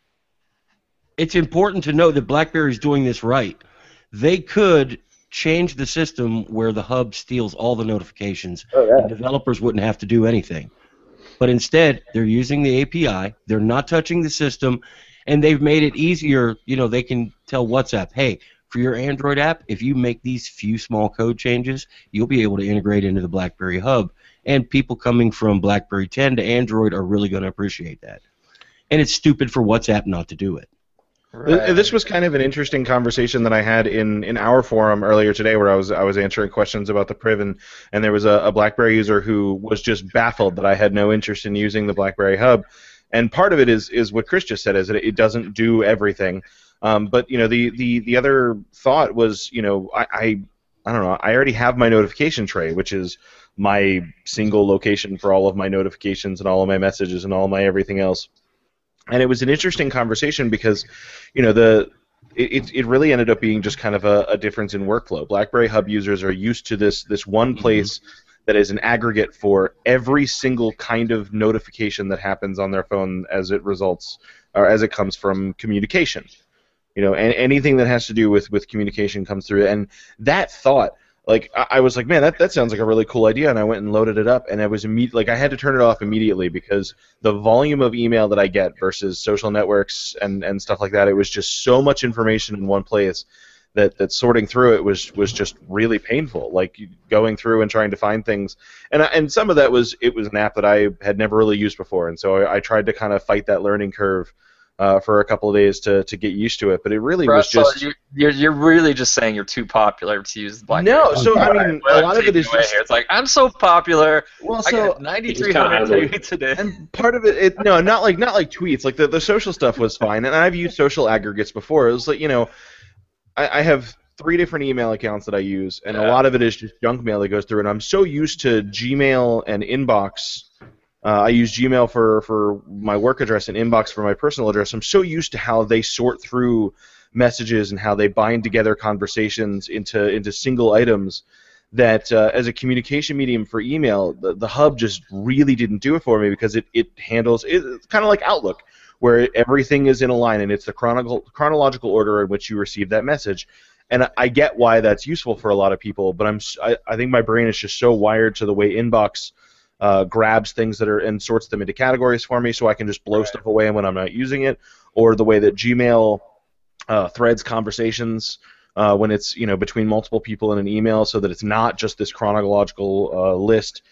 D: it's important to know that BlackBerry's doing this right. They could change the system where the Hub steals all the notifications,
C: Oh, yeah.
D: and developers wouldn't have to do anything. But instead, they're using the A P I, they're not touching the system, and they've made it easier. You know, they can tell WhatsApp, hey, for your Android app, if you make these few small code changes, you'll be able to integrate into the BlackBerry Hub. And people coming from BlackBerry ten to Android are really going to appreciate that. And it's stupid for WhatsApp not to do it.
B: Th- This was kind of an interesting conversation that I had in, in our forum earlier today, where I was I was answering questions about the Priv, and, and there was a, a BlackBerry user who was just baffled that I had no interest in using the BlackBerry Hub. And part of it is is what Chris just said, is that it doesn't do everything. Um, but you know, the, the, the other thought was, you know, I, I I don't know, I already have my notification tray, which is my single location for all of my notifications and all of my messages and all of my everything else. And it was an interesting conversation because, you know, the it, it really ended up being just kind of a, a difference in workflow. BlackBerry Hub users are used to this this one place mm-hmm. that is an aggregate for every single kind of notification that happens on their phone as it results or as it comes from communication. You know, and anything that has to do with, with communication comes through. And that thought, like, I, I was like, man, that, that sounds like a really cool idea. And I went and loaded it up, and I was imme- like, I had to turn it off immediately because the volume of email that I get versus social networks and, and stuff like that, it was just so much information in one place that, that sorting through it was, was just really painful. Like going through and trying to find things, and I, and some of that was it was an app that I had never really used before, and so I, I tried to kind of fight that learning curve. Uh, for a couple of days to, to get used to it, but it really was
F: Russell,
B: just.
F: you- You're, you're really just saying you're too popular to use the BlackBerry.
B: No, so I mean, a lot of it is just.
F: Here. It's like, I'm so popular.
B: Well,
F: I
B: so
F: got ninety-three hundred tweets a day.
B: and part of it, it, no, not like not like tweets. Like the, the social stuff was fine, and I've used social aggregates before. It was like, you know, I, I have three different email accounts that I use, and
F: Yeah.
B: a lot of it is just junk mail that goes through. And I'm so used to Gmail and Inbox. Uh, I use Gmail for, for my work address and Inbox for my personal address. I'm so used to how they sort through messages and how they bind together conversations into into single items that uh, as a communication medium for email, the, the Hub just really didn't do it for me because it, it handles it, it's kind of like Outlook, where everything is in a line and it's the chronological chronological order in which you receive that message. And I, I get why that's useful for a lot of people, but I'm s- I, I think my brain is just so wired to the way Inbox uh, grabs things that are and sorts them into categories for me, so I can just blow
F: Right.
B: stuff away when I'm not using it, or the way that Gmail uh, threads conversations uh, when it's you know between multiple people in an email, so that it's not just this chronological uh, list.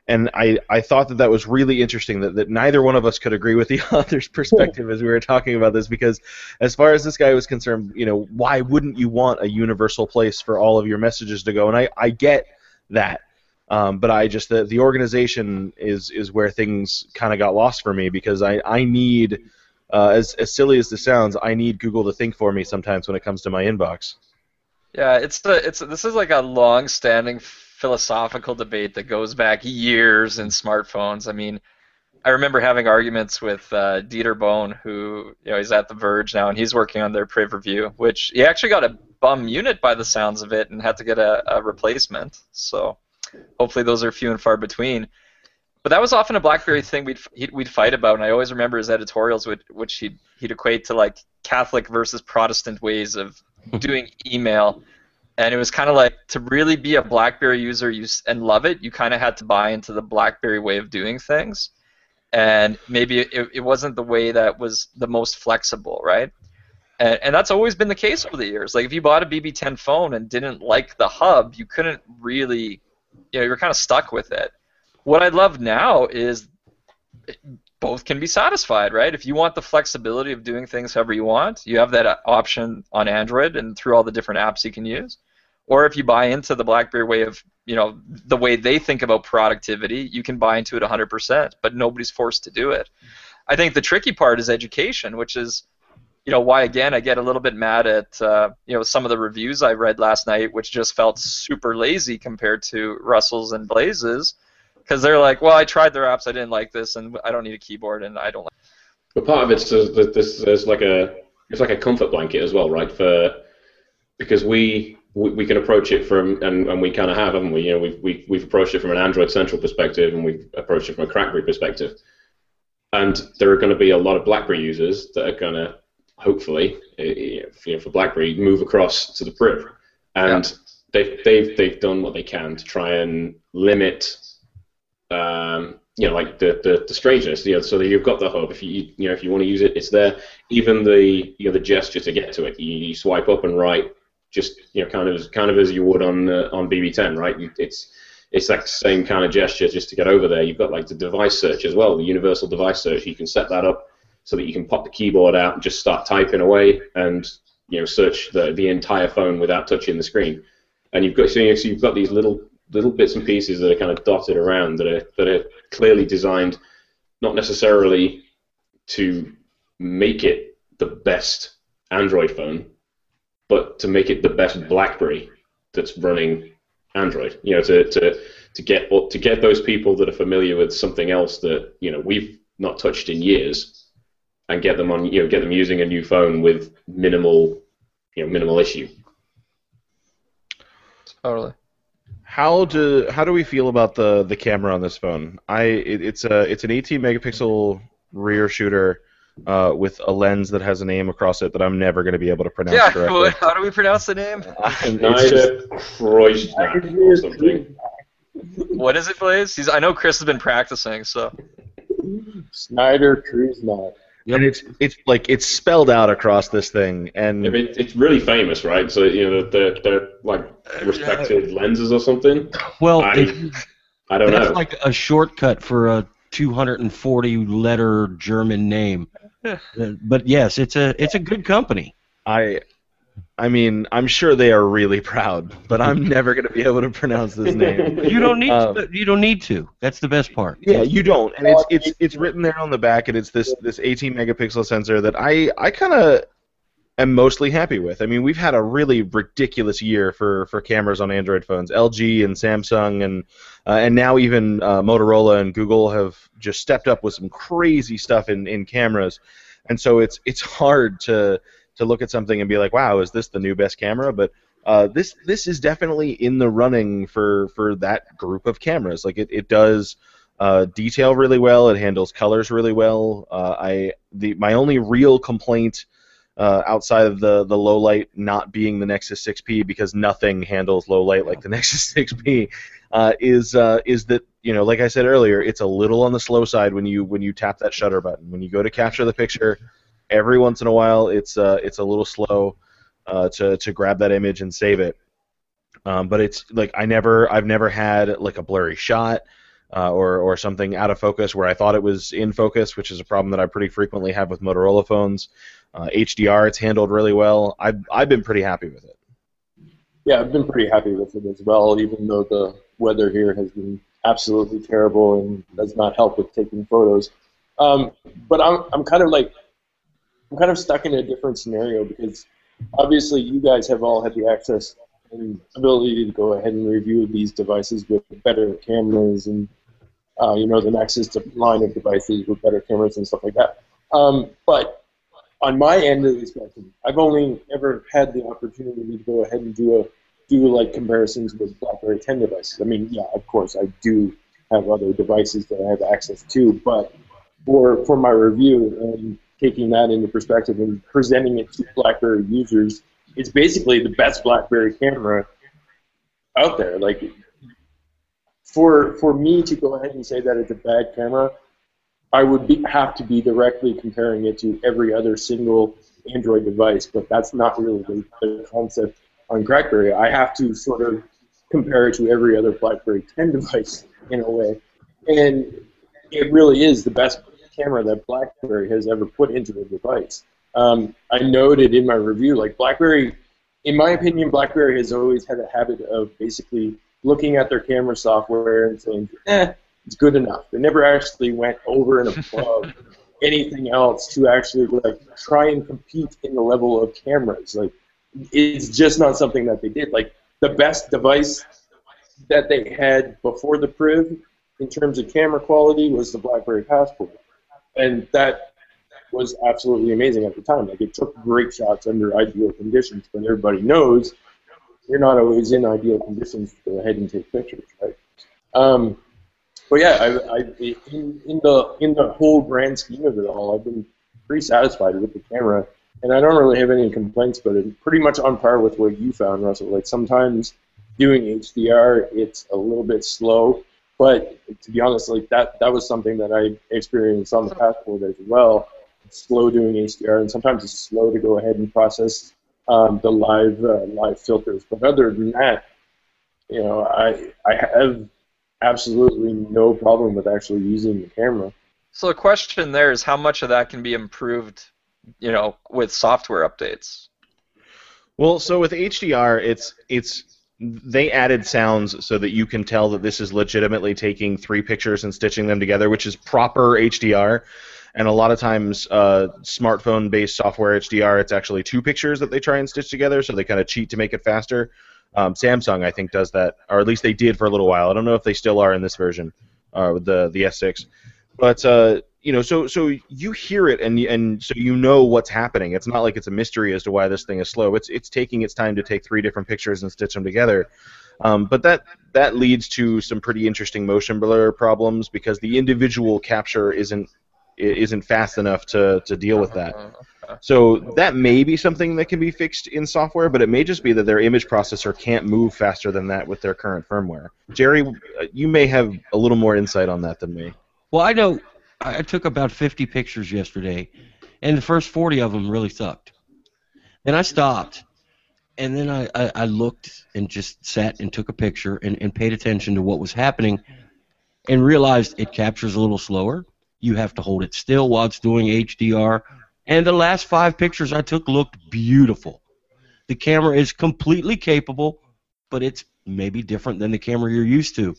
B: and I, I thought that that was really interesting that, that neither one of us could agree with the other's perspective as we were talking about this, because as far as this guy was concerned, you know, why wouldn't you want a universal place for all of your messages to go? And I, I get that. Um, but I just the, the organization is is where things kind of got lost for me, because I I need uh, as as silly as this sounds, I need Google to think for me sometimes when it comes to my inbox.
F: Yeah, it's the it's this is like a long-standing philosophical debate that goes back years in smartphones. I mean, I remember having arguments with uh, Dieter Bohn, who you know he's at The Verge now, and he's working on their Priv review, which he actually got a bum unit by the sounds of it, and had to get a, a replacement. So. Hopefully those are few and far between. But that was often a BlackBerry thing we'd he'd, we'd fight about, and I always remember his editorials, which, which he'd, he'd equate to like Catholic versus Protestant ways of doing email. And it was kind of like, to really be a BlackBerry user use, and love it, you kind of had to buy into the BlackBerry way of doing things. And maybe it, it wasn't the way that was the most flexible, right? And, and that's always been the case over the years. Like if you bought a B B ten phone and didn't like the hub, you couldn't really... You know, you're kind of stuck with it. What I love now is both can be satisfied, right? If you want the flexibility of doing things however you want, you have that option on Android and through all the different apps you can use. Or if you buy into the BlackBerry way of, you know, the way they think about productivity, you can buy into it one hundred percent, but nobody's forced to do it. I think the tricky part is education, which is, you know, why, again, I get a little bit mad at, uh, you know, some of the reviews I read last night, which just felt super lazy compared to Russell's and Blaze's, because they're like, well, I tried their apps, I didn't like this, and I don't need a keyboard, and I don't like.
E: But part of it's there's, there's, there's like a it's like a comfort blanket as well, right? For because we we, we can approach it from, and, and we kind of have, haven't we? You know, we've we've we've approached it from an Android Central perspective, and we've approached it from a BlackBerry perspective, and there are going to be a lot of BlackBerry users that are going to hopefully, you know, for BlackBerry, move across to the Priv, and yeah. they've they've they've done what they can to try and limit, um, you know, like the, the the strangeness. You know, so that you've got the hub. If you you know if you want to use it, it's there. Even the you know the gesture to get to it, you, you swipe up and right, just you know kind of kind of as you would on uh, on B B ten, right? It's it's that same kind of gesture just to get over there. You've got like the device search as well, the universal device search. You can set that up so that you can pop the keyboard out and just start typing away and you know search the the entire phone without touching the screen. And you've got so you've got these little little bits and pieces that are kind of dotted around that are that are clearly designed not necessarily to make it the best Android phone, but to make it the best BlackBerry that's running Android. You know, to to to get to get those people that are familiar with something else that you know we've not touched in years, and get them on, you know, get them using a new phone with minimal, you know, minimal issue.
F: Totally.
B: How do how do we feel about the, the camera on this phone? I it, it's a it's an eighteen megapixel rear shooter uh, with a lens that has a name across it that I'm never going to be able to pronounce
F: yeah,
B: correctly.
F: Yeah, how do we pronounce the name?
E: Snyder Kreuznak or something.
F: What is it, Blaze? He's, I know Chris has been practicing, so.
C: Snyder Kreuznak.
B: And it's it's like it's spelled out across this thing, and
E: yeah, it, it's really famous, right? So you know they're, they're like respected lenses or something.
D: Well,
E: I,
D: it,
E: I don't
D: that's
E: know.
D: like a shortcut for a two hundred forty letter German name. uh, but yes, it's a it's a good company.
B: I. I mean, I'm sure they are really proud, but I'm never going to be able to pronounce this name.
D: You don't need
B: um,
D: to, you don't need to. That's the best part.
B: Yeah, you don't, and it's it's it's written there on the back, and it's this this eighteen megapixel sensor that I I kind of am mostly happy with. I mean, we've had a really ridiculous year for, for cameras on Android phones. L G and Samsung and uh, and now even uh, Motorola and Google have just stepped up with some crazy stuff in, in cameras, and so it's it's hard to. to look at something and be like, wow, is this the new best camera? But uh, this this is definitely in the running for, for that group of cameras. Like it, it does uh, detail really well. It handles colors really well. Uh, I the my only real complaint uh, outside of the, the low light not being the Nexus six P, because nothing handles low light like the Nexus six P, uh, is uh, is that, you know, like I said earlier, it's a little on the slow side when you when you tap that shutter button. When you go to capture the picture, every once in a while, it's uh, it's a little slow uh, to to grab that image and save it. Um, but it's like I never, I've never had like a blurry shot. uh, or or something out of focus where I thought it was in focus, which is a problem that I pretty frequently have with Motorola phones. Uh, H D R, it's handled really well. I've I've been pretty happy with it.
C: Yeah, I've been pretty happy with it as well, even though the weather here has been absolutely terrible and does not help with taking photos. Um, but I'm I'm kind of like I'm kind of stuck in a different scenario because obviously you guys have all had the access and ability to go ahead and review these devices with better cameras and uh, you know the Nexus line of devices with better cameras and stuff like that. Um, but on my end of the spectrum, I've only ever had the opportunity to go ahead and do a do like comparisons with BlackBerry ten devices. I mean, yeah, of course, I do have other devices that I have access to, but for for my review and taking that into perspective and presenting it to BlackBerry users, it's basically the best BlackBerry camera out there. Like, for for me to go ahead and say that it's a bad camera, I would be, have to be directly comparing it to every other single Android device, but that's not really the, the concept on BlackBerry. I have to sort of compare it to every other BlackBerry ten device in a way, and it really is the best camera that BlackBerry has ever put into a device. Um, I noted in my review, like BlackBerry, in my opinion, BlackBerry has always had a habit of basically looking at their camera software and saying, eh, it's good enough. They never actually went over and above anything else to actually like try and compete in the level of cameras. Like, it's just not something that they did. Like, the best device that they had before the Priv in terms of camera quality was the BlackBerry Passport, and that was absolutely amazing at the time. Like, it took great shots under ideal conditions, but everybody knows you're not always in ideal conditions to go ahead and take pictures, right? Um, but yeah, I, I, in, in the in the whole grand scheme of it all, I've been pretty satisfied with the camera, and I don't really have any complaints. But it's pretty much on par with what you found, Russell. Like, sometimes doing H D R, it's a little bit slow. But to be honest, like that that was something that I experienced on the Passport as well. It's slow doing H D R, and sometimes it's slow to go ahead and process um, the live uh, live filters. But other than that, you know, I I have absolutely no problem with actually using the camera.
F: So the question there is how much of that can be improved, you know, with software updates?
B: Well, so with H D R, it's it's they added sounds so that you can tell that this is legitimately taking three pictures and stitching them together, which is proper H D R. And a lot of times, uh, smartphone-based software H D R, it's actually two pictures that they try and stitch together, so they kind of cheat to make it faster. Um, Samsung, I think, does that, or at least they did for a little while. I don't know if they still are in this version, uh, with the the S six. But uh, you know, so so you hear it, and and so you know what's happening. It's not like it's a mystery as to why this thing is slow. It's it's taking its time to take three different pictures and stitch them together. Um, but that that leads to some pretty interesting motion blur problems because the individual capture isn't isn't fast enough to to deal with that. So that may be something that can be fixed in software, but it may just be that their image processor can't move faster than that with their current firmware. Jerry, you may have a little more insight on that than me.
D: Well, I know I took about fifty pictures yesterday, and the first forty of them really sucked. Then I stopped, and then I, I, I looked and just sat and took a picture and, and paid attention to what was happening and realized it captures a little slower. You have to hold it still while it's doing H D R. And the last five pictures I took looked beautiful. The camera is completely capable, but it's maybe different than the camera you're used to.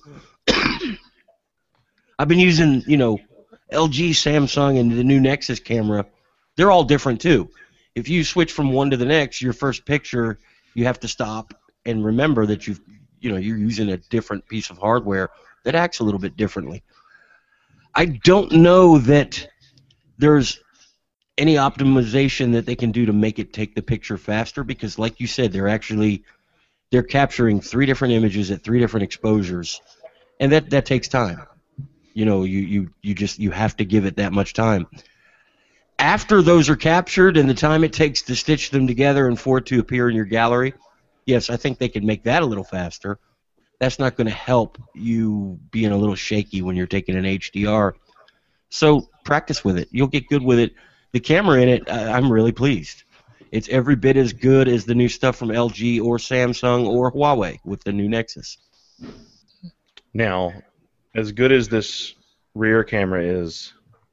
D: I've been using, you know, L G, Samsung, and the new Nexus camera. They're all different too. If you switch from one to the next, your first picture, you have to stop and remember that you've, you know, you're using a different piece of hardware that acts a little bit differently. I don't know that there's any optimization that they can do to make it take the picture faster because, like you said, they're actually they're capturing three different images at three different exposures, and that that takes time. You know, you, you, you just you have to give it that much time. After those are captured and the time it takes to stitch them together and for it to appear in your gallery, yes, I think they could make that a little faster. That's not going to help you being a little shaky when you're taking an H D R. So practice with it. You'll get good with it. The camera in it, I'm really pleased. It's every bit as good as the new stuff from L G or Samsung or Huawei with the new Nexus.
B: Now, as good as this rear camera is,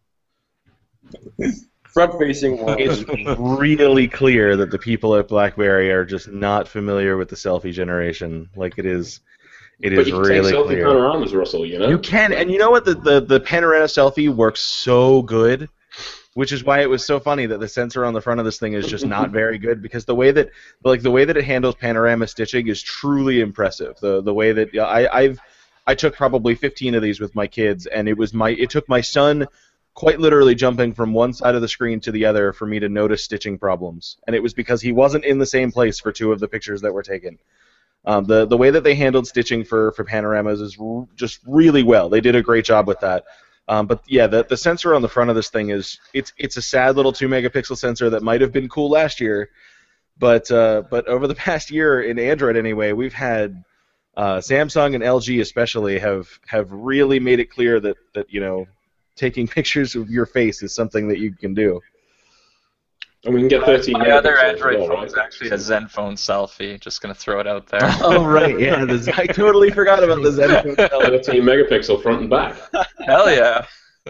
C: Front-facing one.
B: it's really clear that the people at BlackBerry are just not familiar with the selfie generation. Like it is, it
E: But
B: is
E: you can
B: really
E: take selfie
B: clear.
E: panoramas, Russell, you know?
B: You can, and you know what? The, the the panorama selfie works so good, which is why it was so funny that the sensor on the front of this thing is just not very good, because the way that like the way that it handles panorama stitching is truly impressive. The the way that I I've I took probably fifteen of these with my kids, and it was my it took my son quite literally jumping from one side of the screen to the other for me to notice stitching problems, and it was because he wasn't in the same place for two of the pictures that were taken. Um, the the way that they handled stitching for, for panoramas is r- just really well. They did a great job with that. Um, but yeah, the the sensor on the front of this thing is it's it's a sad little two megapixel sensor that might have been cool last year, but uh, but over the past year in Android anyway, we've had uh, Samsung and L G especially have have really made it clear that that you know taking pictures of your face is something that you can do.
E: And we can get thirteen
F: My other
E: megapixels
F: Android
E: as well,
F: phone
E: right?
F: is actually a Zenfone selfie. Just gonna throw it out there.
B: Oh right, yeah, the, I totally forgot about the Zenfone.
E: thirteen megapixel front and back.
F: Hell yeah!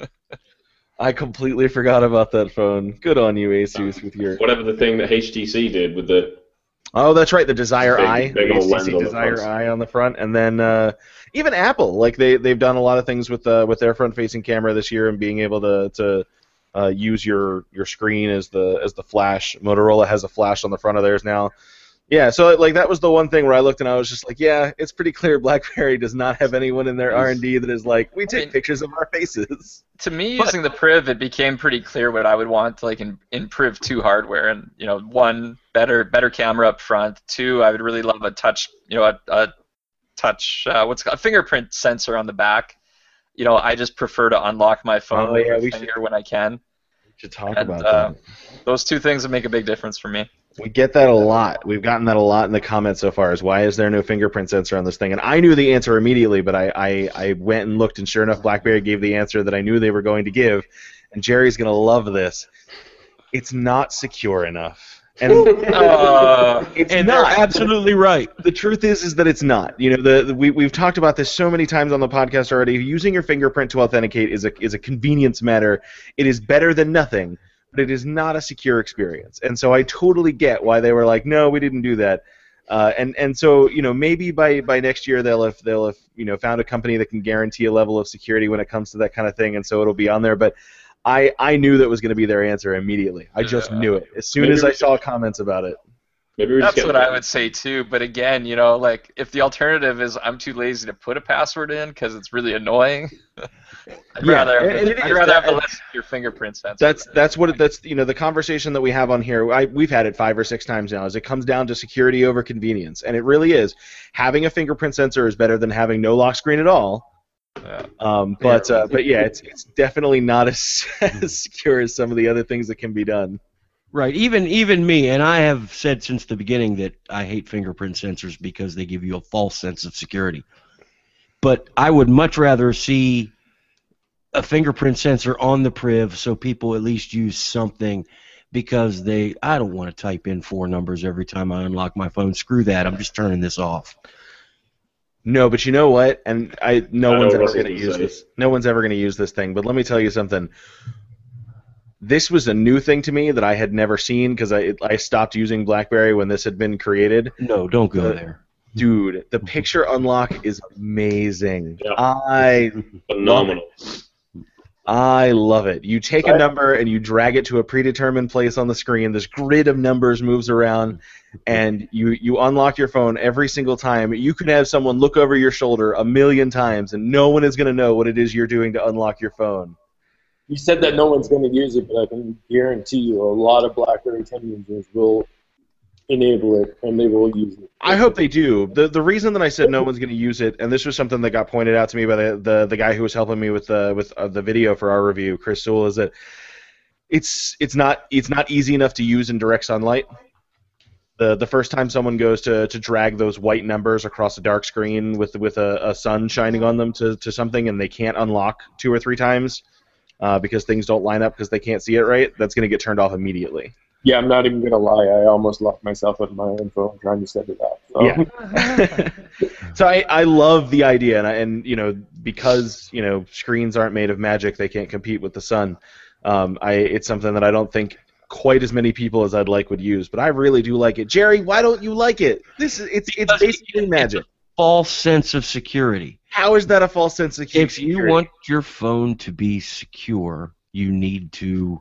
B: I completely forgot about that phone. Good on you, Asus, with your.
E: Whatever the thing that H T C did with the
B: Oh, that's right, the Desire
E: Big-
B: Eye,
E: big
B: the
E: old
B: H T
E: lens
B: C
E: on the
B: Desire
E: front.
B: Eye on the front, and then uh, even Apple, like they they've done a lot of things with uh, with their front-facing camera this year, and being able to to uh, use your your screen as the as the flash. Motorola has a flash on the front of theirs now. Yeah, so like that was the one thing where I looked and I was just like, yeah, it's pretty clear BlackBerry does not have anyone in their R and D that is like, we take
F: mean-
B: pictures of our faces.
F: To me,
B: But-
F: using the Priv, it became pretty clear what I would want, like in, in Priv two hardware, and you know, one better better camera up front. Two, I would really love a touch, you know, a, a touch, uh, what's it called, a fingerprint sensor on the back. You know, I just prefer to unlock my phone
B: Oh,
F: with
B: yeah,
F: a
B: we
F: finger
B: should-
F: when I can.
B: We should talk
F: And,
B: about
F: uh,
B: that.
F: Those two things would make a big difference for me.
B: We get that a lot. We've gotten that a lot in the comments so far. Is why is there no fingerprint sensor on this thing? And I knew the answer immediately, but I, I, I went and looked, and sure enough, BlackBerry gave the answer that I knew they were going to give. And Jerry's gonna love this. It's not secure enough. And
F: Uh,
B: it's
D: And
B: not.
D: they're absolutely right.
B: The truth is, is that it's not. You know, the, the we we've talked about this so many times on the podcast already. Using your fingerprint to authenticate is a is a convenience matter. It is better than nothing, but it is not a secure experience. And so I totally get why they were like, no, we didn't do that. Uh, and and so you know maybe by, by next year they'll have they'll have you know found a company that can guarantee a level of security when it comes to that kind of thing, and so it'll be on there. But I I knew that was going to be their answer immediately. I just
F: Yeah.
B: knew it as soon
E: Maybe
B: as
E: we
B: I saw comments about it.
E: Maybe we just
F: That's
E: get
F: what I would say too. But again, you know, like if the alternative is I'm too lazy to put a password in because it's really annoying, I'd
B: Yeah,
F: rather have,
B: and- and it
F: I'd
B: is.
F: rather have the
B: That-
F: less your fingerprint sensor.
B: That's that's what it, that's you know the conversation that we have on here. I, we've had it five or six times now. Is it comes down to security over convenience, and it really is. Having a fingerprint sensor is better than having no lock screen at all.
F: Yeah.
B: Um, but uh, but yeah, it's it's definitely not as, as secure as some of the other things that can be done.
D: Right. Even even me, and I have said since the beginning that I hate fingerprint sensors because they give you a false sense of security. But I would much rather see a fingerprint sensor on the Priv so people at least use something, because they I don't want to type in four numbers every time I unlock my phone. Screw that. I'm just turning this off.
B: No, but you know what? And I no
E: I know
B: one's
E: what
B: ever
E: Russell's
B: going to
E: gonna
B: use
E: say.
B: this. No one's ever going to use this thing. But let me tell you something. This was a new thing to me that I had never seen because I I stopped using BlackBerry when this had been created.
D: No, don't go
B: Uh,
D: there.
B: Dude, the picture unlock is amazing.
E: Yeah.
B: I
E: phenomenal.
B: I love it. You take a number and you drag it to a predetermined place on the screen. This grid of numbers moves around, and you, you unlock your phone every single time. You can have someone look over your shoulder a million times, and no one is going to know what it is you're doing to unlock your phone.
C: You said that no one's going to use it, but I can guarantee you a lot of BlackBerry ten users will enable it, and they will use it.
B: I hope they do. The the reason that I said no one's going to use it, and this was something that got pointed out to me by the the, the guy who was helping me with the with uh, the video for our review, Chris Sewell, is that it's it's not it's not easy enough to use in direct sunlight. The the first time someone goes to, to drag those white numbers across a dark screen with with a, a sun shining on them to, to something, and they can't unlock two or three times uh, because things don't line up because they can't see it right, that's going to get turned off immediately.
C: Yeah, I'm not even going to lie. I almost locked myself out of my own phone trying to set it up. So.
B: Yeah. So I, I love the idea, and I, and you know because you know screens aren't made of magic, they can't compete with the sun. Um, I it's something that I don't think quite as many people as I'd like would use, but I really do like it. Jerry, why don't you like it? This is it's it's basically magic.
D: It's a false sense of security.
B: How is that a false sense of security?
D: If you want your phone to be secure, you need to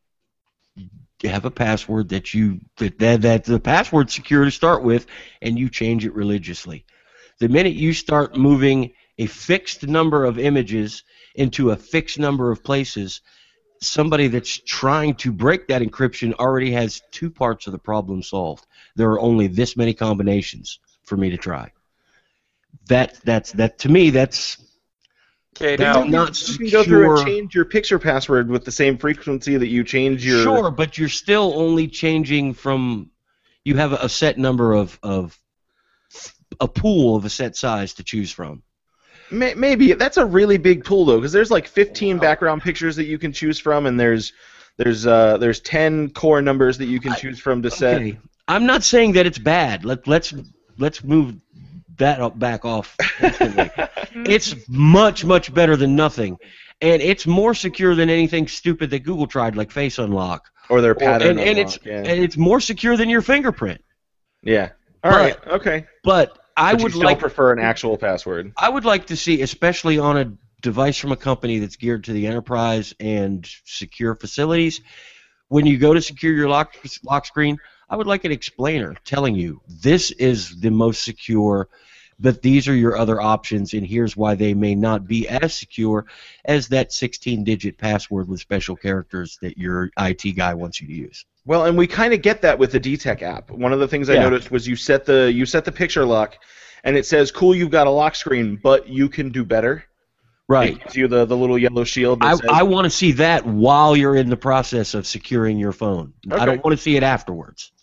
D: have a password that you that, that that the password's secure to start with, and you change it religiously. The minute you start moving a fixed number of images into a fixed number of places, somebody that's trying to break that encryption already has two parts of the problem solved. There are only this many combinations for me to try. That that's that to me that's
F: Okay,
B: But
F: now
B: you,
D: not
B: you can go through and
D: secure.
B: change your picture password with the same frequency that you change your.
D: Sure, but you're still only changing from. You have a set number of of a pool of a set size to choose from.
B: May, maybe that's a really big pool though, because there's like fifteen background pictures that you can choose from, and there's there's uh, there's ten core numbers that you can choose from to set.
D: Okay, I'm not saying that it's bad. Let let's let's move that up back off. instantly. It's much much better than nothing, and it's more secure than anything stupid that Google tried, like Face Unlock.
B: Or their
D: Or-
B: pattern.
D: and, and
B: unlock,
D: it's
B: yeah.
D: and it's more secure than your fingerprint.
B: yeah. All
D: but-
B: right. Okay.
D: But I
B: But
D: would
B: you still
D: like
B: prefer an actual password.
D: I would like to see, especially on a device from a company that's geared to the enterprise and secure facilities, when you go to secure your lock lock screen, I would like an explainer telling you this is the most secure, but these are your other options, and here's why they may not be as secure as that sixteen-digit password with special characters that your I T guy wants you to use.
B: Well, and we kind of get that with the D TEC app. One of the things I
D: Yeah.
B: noticed was you set the you set the picture lock, and it says, "Cool, you've got a lock screen, but you can do better."
D: Right.
B: It gives you the, the little yellow shield that
D: I,
B: says,
D: I want to see that while you're in the process of securing your phone. I
B: Okay.
D: don't want to see it afterwards.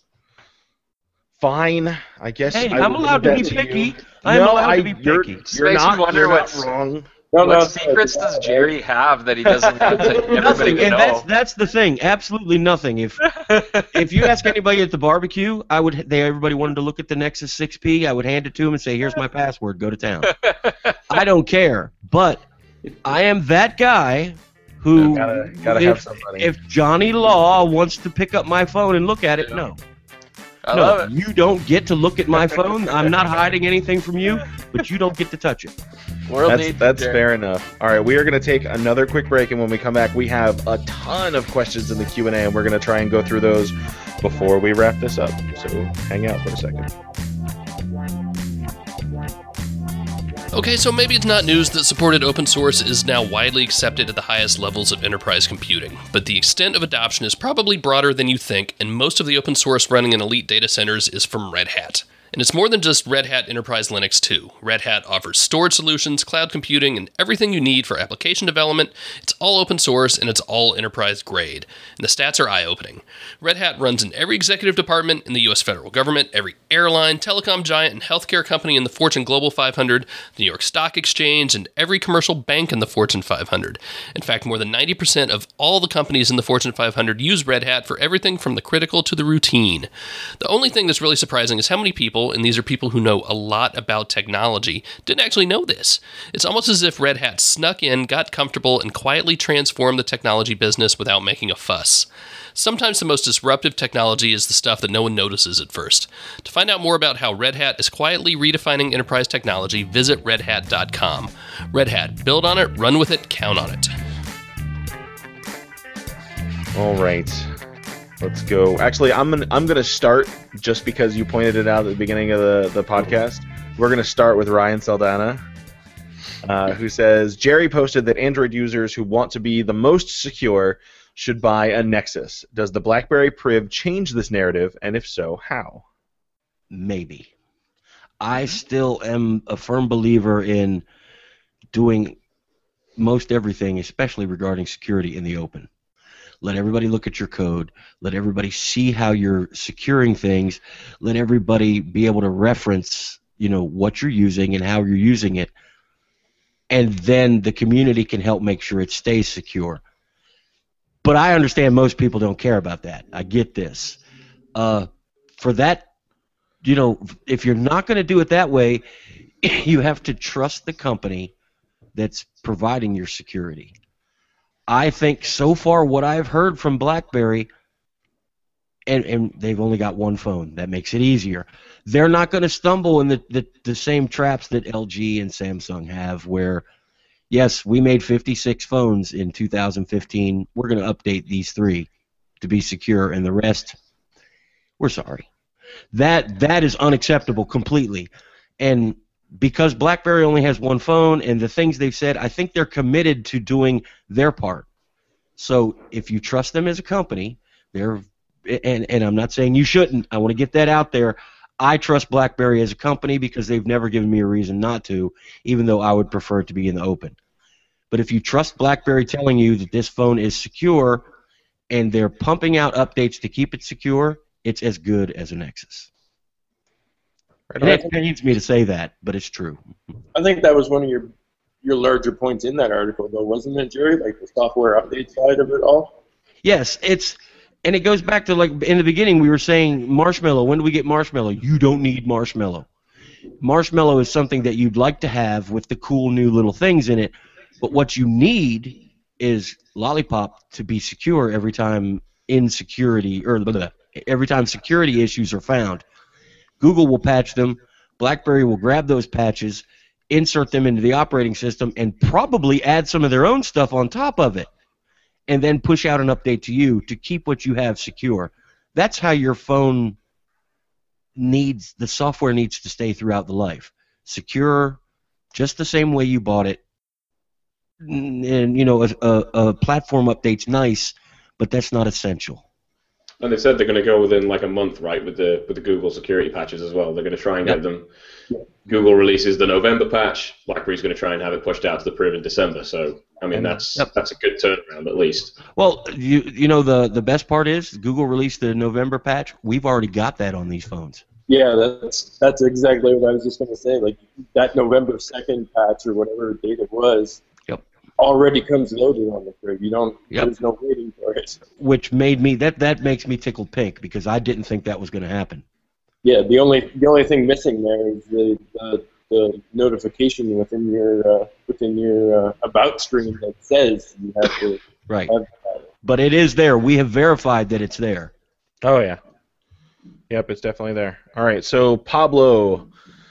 B: "Fine, I guess."
D: Hey,
B: I
D: I'm
B: will
D: allowed
B: leave
D: to be
B: that
D: picky.
B: you."
F: I'm
B: no,
F: allowed
B: I,
F: to be
B: you're,
F: picky. This
B: You're
F: makes me
B: not,
F: wonder
B: you're
F: what's-
B: not wrong.
C: No,
F: What
C: no,
F: secrets does Jerry have that he doesn't want to everybody
D: Nothing,
F: to
D: and
F: know?
D: that's that's the thing. Absolutely nothing. If if you ask anybody at the barbecue, I would. They everybody wanted to look at the Nexus six P. I would hand it to them and say, "Here's my password. Go to town." I don't care, but I am that guy who,
B: Gotta, gotta
D: if,
B: have somebody.
D: if Johnny Law wants to pick up my phone and look at it, no,
F: I
D: no,
F: love it.
D: you don't get to look at my phone. I'm not hiding anything from you, but you don't get to touch it.
F: World
B: That's,
F: needs
B: that's
F: Jerry.
B: fair enough. All right, we are going to take another quick break, and when we come back, we have a ton of questions in the Q and A, and we're going to try and go through those before we wrap this up. So hang out for a second.
A: Okay, so maybe it's not news that supported open source is now widely accepted at the highest levels of enterprise computing, but the extent of adoption is probably broader than you think, and most of the open source running in elite data centers is from Red Hat. And it's more than just Red Hat Enterprise Linux too. Red Hat offers storage solutions, cloud computing, and everything you need for application development. It's all open source and it's all enterprise grade. And the stats are eye-opening. Red Hat runs in every executive department in the U S federal government, every airline, telecom giant, and healthcare company in the Fortune Global five hundred, the New York Stock Exchange, and every commercial bank in the Fortune five hundred. In fact, more than ninety percent of all the companies in the Fortune five hundred use Red Hat for everything from the critical to the routine. The only thing that's really surprising is how many people, and these are people who know a lot about technology, didn't actually know this. It's almost as if Red Hat snuck in, got comfortable, and quietly transformed the technology business without making a fuss. Sometimes the most disruptive technology is the stuff that no one notices at first. To find out more about how Red Hat is quietly redefining enterprise technology, visit red hat dot com. Red Hat, build on it, run with it, count on it.
B: All right, let's go. Actually, I'm gonna I'm gonna start just because you pointed it out at the beginning of the, the podcast. We're gonna start with Ryan Saldana, uh, who says Jerry posted that Android users who want to be the most secure should buy a Nexus. Does the BlackBerry Priv change this narrative, and if so, how?
D: Maybe. I still am a firm believer in doing most everything, especially regarding security, in the open. Let everybody look at your code. Let everybody see how you're securing things. Let everybody be able to reference, you know, what you're using and how you're using it. And then the community can help make sure it stays secure. But I understand most people don't care about that. I get this. Uh, for that, you know, if you're not going to do it that way, you have to trust the company that's providing your security. I think so far what I've heard from BlackBerry, and, and they've only got one phone. That makes it easier. They're not going to stumble in the, the, the same traps that L G and Samsung have where, yes, we made fifty-six phones in two thousand fifteen. We're going to update these three to be secure, and the rest, we're sorry. That That is unacceptable completely. And because BlackBerry only has one phone and the things they've said, I think they're committed to doing their part. So if you trust them as a company, they're and, and I'm not saying you shouldn't. I want to get that out there. I trust BlackBerry as a company because they've never given me a reason not to, even though I would prefer it to be in the open. But if you trust BlackBerry telling you that this phone is secure and they're pumping out updates to keep it secure, it's as good as a Nexus. And it pains me to say that, but it's true.
C: I think that was one of your your larger points in that article, though, wasn't it, Jerry? Like the software update side of it all?
D: Yes, it's, and it goes back to, like, in the beginning we were saying Marshmallow. When do we get Marshmallow? You don't need Marshmallow. Marshmallow is something that you'd like to have with the cool new little things in it, but what you need is Lollipop to be secure every time insecurity, or blah, blah, every time security issues are found. Google will patch them, BlackBerry will grab those patches, insert them into the operating system, and probably add some of their own stuff on top of it, and then push out an update to you to keep what you have secure. That's how your phone needs, the software needs to stay throughout the life. Secure, just the same way you bought it. And, you know, a, a, a platform update's nice, but that's not essential.
E: And they said they're going to go within like a month, right, with the with the Google security patches as well. They're going to try and
D: Yep.
E: get them. Google releases the November patch. BlackBerry's going to try and have it pushed out to the Priv in December. So, I mean, that's
D: Yep.
E: that's a good turnaround at least.
D: Well, you you know the the best part is Google released the November patch. We've already got that on these phones.
C: Yeah, that's that's exactly what I was just going to say. Like that November second patch or whatever date it was,
D: Yep.
C: already comes loaded on the Priv. You don't.
D: Yep.
C: There's no waiting for it.
D: Which made me that that makes me tickled pink because I didn't think that was going to happen.
C: Yeah, the only the only thing missing there is the the, the notification within your uh, within your uh, about screen that says you have to
D: Right.
C: have that.
D: But it is there. We have verified that it's there.
B: Oh yeah. Yep, it's definitely there. All right, so Pablo,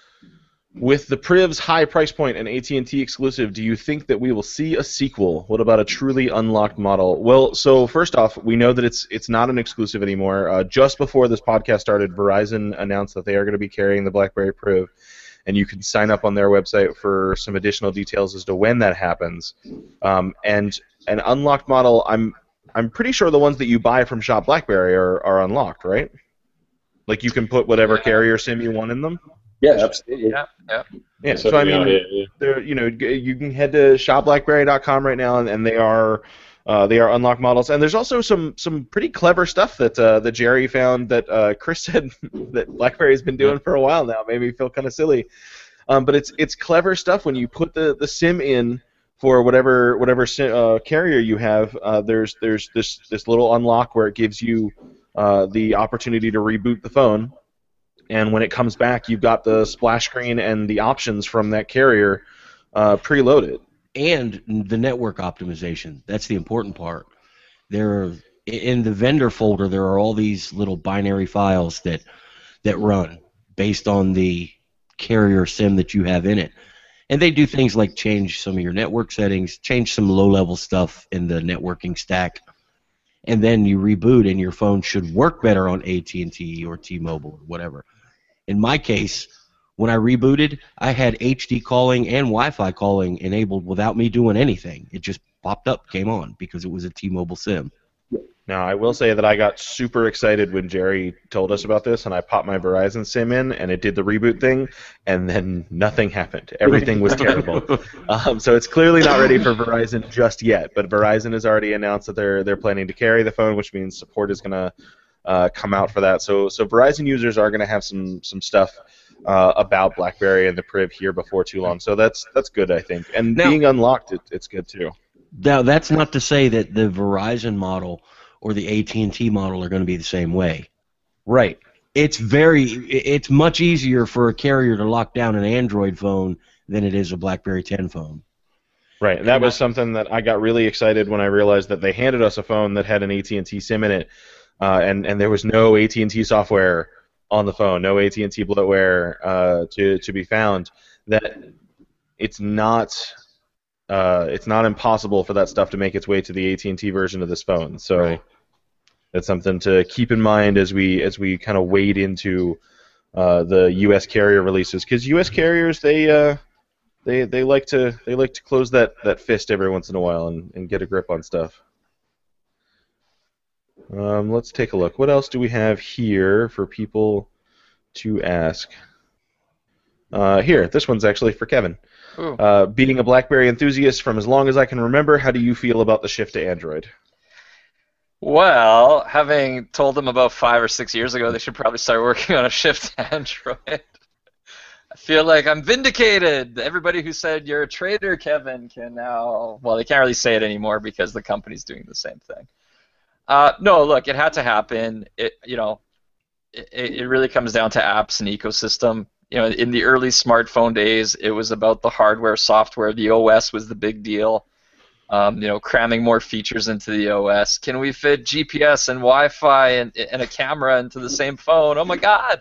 B: with the Priv's high price point and A T and T exclusive, do you think that we will see a sequel? What about a truly unlocked model? Well, so first off, we know that it's it's not an exclusive anymore. Uh, just before this podcast started, Verizon announced that they are going to be carrying the BlackBerry Priv, and you can sign up on their website for some additional details as to when that happens. Um, and an unlocked model, I'm I'm pretty sure the ones that you buy from Shop BlackBerry are, are unlocked, right? Like you can put whatever
F: Yeah.
B: carrier SIM you want in them.
C: Yeah, absolutely.
F: Yeah, yeah.
B: Yeah,
E: So
B: so I
E: we are
B: mean,
E: here, yeah.
B: they're, you know, g- you can head to shop blackberry dot com right now, and, and they are uh, they are unlocked models. And there's also some some pretty clever stuff that uh, that Jerry found that uh, Chris said that BlackBerry's been doing for a while now. Made me feel kind of silly, um, but it's it's clever stuff when you put the, the SIM in for whatever whatever si- uh, carrier you have. Uh, there's there's this this little unlock where it gives you uh, the opportunity to reboot the phone. And when it comes back, you've got the splash screen and the options from that carrier uh, preloaded.
D: And the network optimization. That's the important part. There are, in the vendor folder, there are all these little binary files that that run based on the carrier SIM that you have in it. And they do things like change some of your network settings, change some low-level stuff in the networking stack, and then you reboot and your phone should work better on A T and T or T-Mobile or whatever. In my case, when I rebooted, I had H D calling and Wi-Fi calling enabled without me doing anything. It just popped up, came on, because it was a T-Mobile SIM.
B: Now, I will say that I got super excited when Jerry told us about this, and I popped my Verizon SIM in, and it did the reboot thing, and then nothing happened. Everything was terrible. Um, so it's clearly not ready for Verizon just yet, but Verizon has already announced that they're they're planning to carry the phone, which means support is going to uh, come out for that. So so Verizon users are going to have some some stuff uh, about BlackBerry and the Priv here before too long. So that's that's good, I think. And
D: Now-
B: being unlocked, it, it's good too.
D: Now, that's not to say that the Verizon model or the A T and T model are going to be the same way.
B: Right.
D: It's very, it's much easier for a carrier to lock down an Android phone than it is a BlackBerry ten phone.
B: Right, and that was something that I got really excited when I realized that they handed us a phone that had an A T and T SIM in it, uh, and and there was no A T and T software on the phone, no A T and T bloatware uh, to to be found. That it's not uh, it's not impossible for that stuff to make its way to the A T and T version of this phone. So
D: Right.
B: that's something to keep in mind as we as we kind of wade into uh, the U S carrier releases, because U S carriers they uh, they they like to they like to close that, that fist every once in a while and, and get a grip on stuff. Um, let's take a look. What else do we have here for people to ask? Uh, here, this one's actually for Kevin.
F: Ooh.
B: Uh, being a BlackBerry enthusiast from as long as I can remember, how do you feel about the shift to Android?
F: Well, having told them about five or six years ago, they should probably start working on a shift to Android. I feel like I'm vindicated. Everybody who said you're a traitor, Kevin, can now, well, they can't really say it anymore because the company's doing the same thing. Uh, no, look, it had to happen. It, you know, it, it really comes down to apps and ecosystem. You know, in the early smartphone days, it was about the hardware, software. The O S was the big deal. Um, you know, cramming more features into the O S. Can we fit G P S and Wi-Fi and, and a camera into the same phone? Oh my God!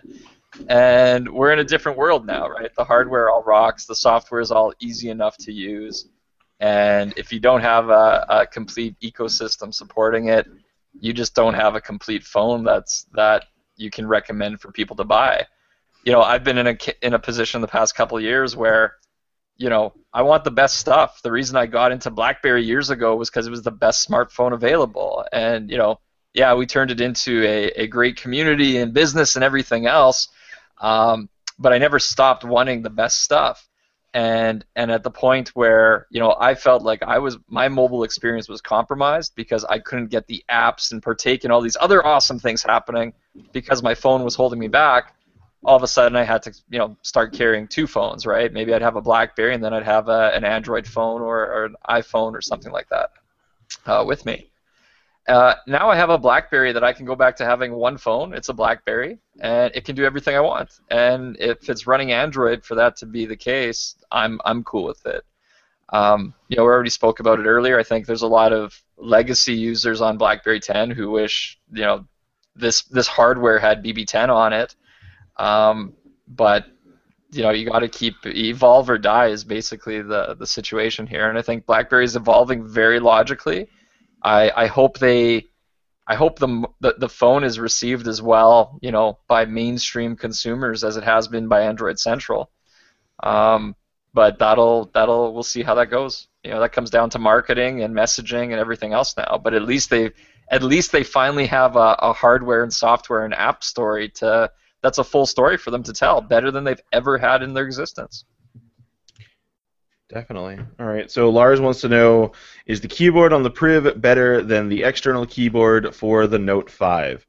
F: And we're in a different world now, right? The hardware all rocks. The software is all easy enough to use. And if you don't have a, a complete ecosystem supporting it, you just don't have a complete phone that's that you can recommend for people to buy. You know, I've been in a in a position the past couple of years where, you know, I want the best stuff. The reason I got into BlackBerry years ago was because it was the best smartphone available. And, you know, yeah, we turned it into a, a great community and business and everything else, um, but I never stopped wanting the best stuff. And and at the point where, you know, I felt like I was my mobile experience was compromised because I couldn't get the apps and partake in all these other awesome things happening because my phone was holding me back. All of a sudden I had to, you know, start carrying two phones, right? Maybe I'd have a BlackBerry and then I'd have a, an Android phone or, or an iPhone or something like that uh, with me. Uh, now I have a BlackBerry that I can go back to having one phone. It's a BlackBerry, and it can do everything I want. And if it's running Android for that to be the case, I'm I'm cool with it. Um, you know, we already spoke about it earlier. I think there's a lot of legacy users on BlackBerry ten who wish, you know, this this hardware had B B ten on it. Um, but you know, you got to keep evolve or die is basically the the situation here. And I think BlackBerry is evolving very logically. I, I hope they, I hope the, the the phone is received as well, you know, by mainstream consumers as it has been by Android Central. Um, but that'll that'll we'll see how that goes. You know, that comes down to marketing and messaging and everything else now. But at least they at least they finally have a, a hardware and software and app story to that's a full story for them to tell, better than they've ever had in their existence.
B: Definitely. All right. So Lars wants to know, is the keyboard on the Priv better than the external keyboard for the Note five?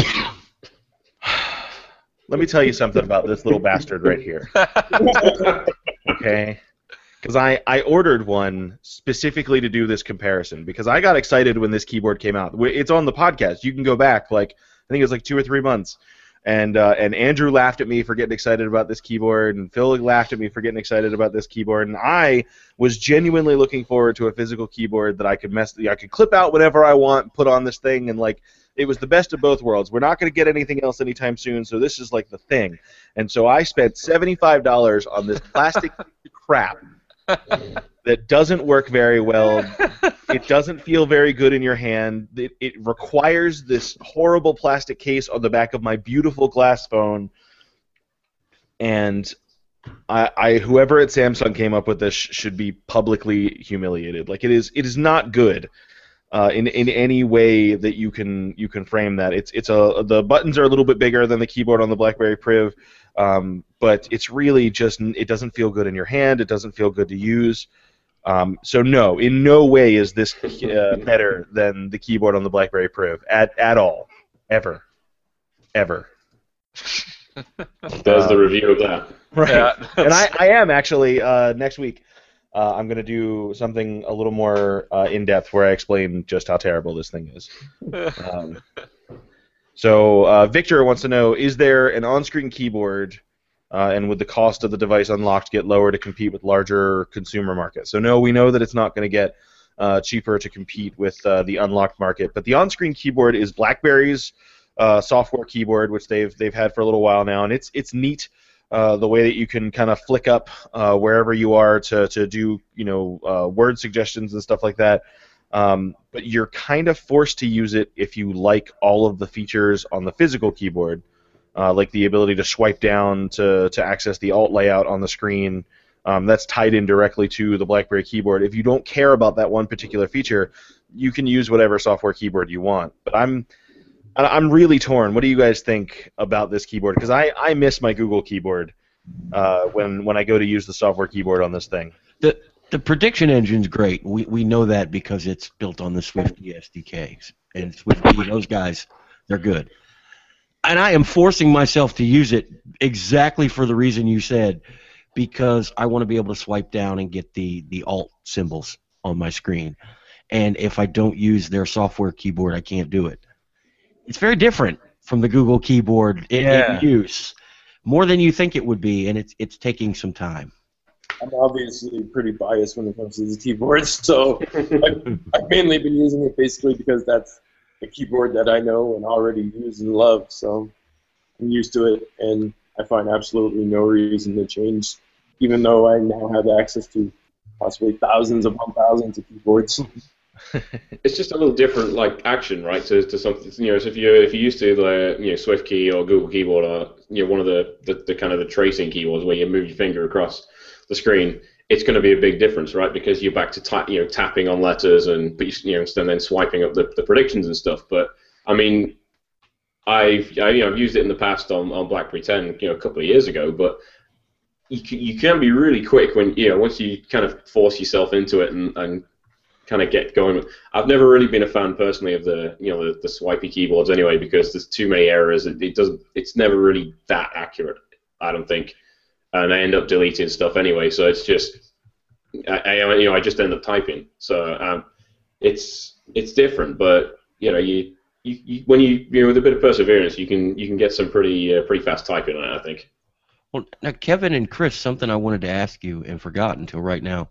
B: Let me tell you something about this little bastard right here. Okay? Because I, I ordered one specifically to do this comparison because I got excited when this keyboard came out. It's on the podcast. You can go back, like, I think it was like two or three months. And uh, and Andrew laughed at me for getting excited about this keyboard, and Phil laughed at me for getting excited about this keyboard, and I was genuinely looking forward to a physical keyboard that I could mess, I could clip out whatever I want, put on this thing, and like it was the best of both worlds. We're not going to get anything else anytime soon, so this is like the thing. And so I spent seventy-five dollars on this plastic crap that doesn't work very well. It doesn't feel very good in your hand. It, it requires this horrible plastic case on the back of my beautiful glass phone. And I, I whoever at Samsung came up with this sh- should be publicly humiliated. Like it is, it is not good uh, in in any way that you can you can frame that. It's it's a the buttons are a little bit bigger than the keyboard on the BlackBerry Priv, um, but it's really just it doesn't feel good in your hand. It doesn't feel good to use. Um, so no, in no way is this uh, better than the keyboard on the BlackBerry Priv at at all, ever, ever.
E: There's the review of that.
B: Right,
F: Yeah.
B: and I, I am actually uh, next week. Uh, I'm going to do something a little more uh, in depth where I explain just how terrible this thing is. Um, so uh, Victor wants to know: is there an on-screen keyboard uh, and with the cost of the device unlocked get lower to compete with larger consumer markets. So no, we know that it's not going to get uh, cheaper to compete with uh, the unlocked market. But the on-screen keyboard is BlackBerry's uh, software keyboard, which they've they've had for a little while now, and it's it's neat. Uh, the way that you can kind of flick up uh, wherever you are to, to do, you know, uh, word suggestions and stuff like that. Um, but you're kind of forced to use it if you like all of the features on the physical keyboard, uh, like the ability to swipe down to, to access the alt layout on the screen. Um, that's tied in directly to the BlackBerry keyboard. If you don't care about that one particular feature, you can use whatever software keyboard you want. But I'm I'm really torn. What do you guys think about this keyboard? Because I, I miss my Google keyboard uh, when when I go to use the software keyboard on this thing.
D: The the prediction engine's great. We we know that because it's built on the SwiftKey S D Ks. And SwiftKey, those guys, they're good. And I am forcing myself to use it exactly for the reason you said, because I want to be able to swipe down and get the, the alt symbols on my screen. And if I don't use their software keyboard, I can't do it. It's very different from the Google keyboard in,
C: Yeah.
D: in use, more than you think it would be, and it's it's taking some time.
C: I'm obviously pretty biased when it comes to the keyboards, so I've, I've mainly been using it basically because that's a keyboard that I know and already use and love, so I'm used to it, and I find absolutely no reason to change, even though I now have access to possibly thousands upon thousands of keyboards.
E: It's just a little different, like action, right? To, to something, you know, so if you if you used to the you know SwiftKey or Google Keyboard or you know one of the, the, the kind of the tracing keyboards where you move your finger across the screen, it's going to be a big difference, right? Because you're back to ta- you know tapping on letters and but you, you know and then swiping up the, the predictions and stuff. But I mean, I've I, you know I've used it in the past on, on BlackBerry ten, you know, a couple of years ago, but you can, you can be really quick when you know once you kind of force yourself into it and, and kind of get going. I've never really been a fan personally of the you know the, the swipey keyboards anyway because there's too many errors. It, it doesn't. It's never really that accurate, I don't think, and I end up deleting stuff anyway. So it's just I, I you know I just end up typing. So um, it's it's different, but you know you, you, you when you you know with a bit of perseverance you can you can get some pretty uh, pretty fast typing on it, I think.
D: Well, now Kevin and Chris, something I wanted to ask you and forgot until right now.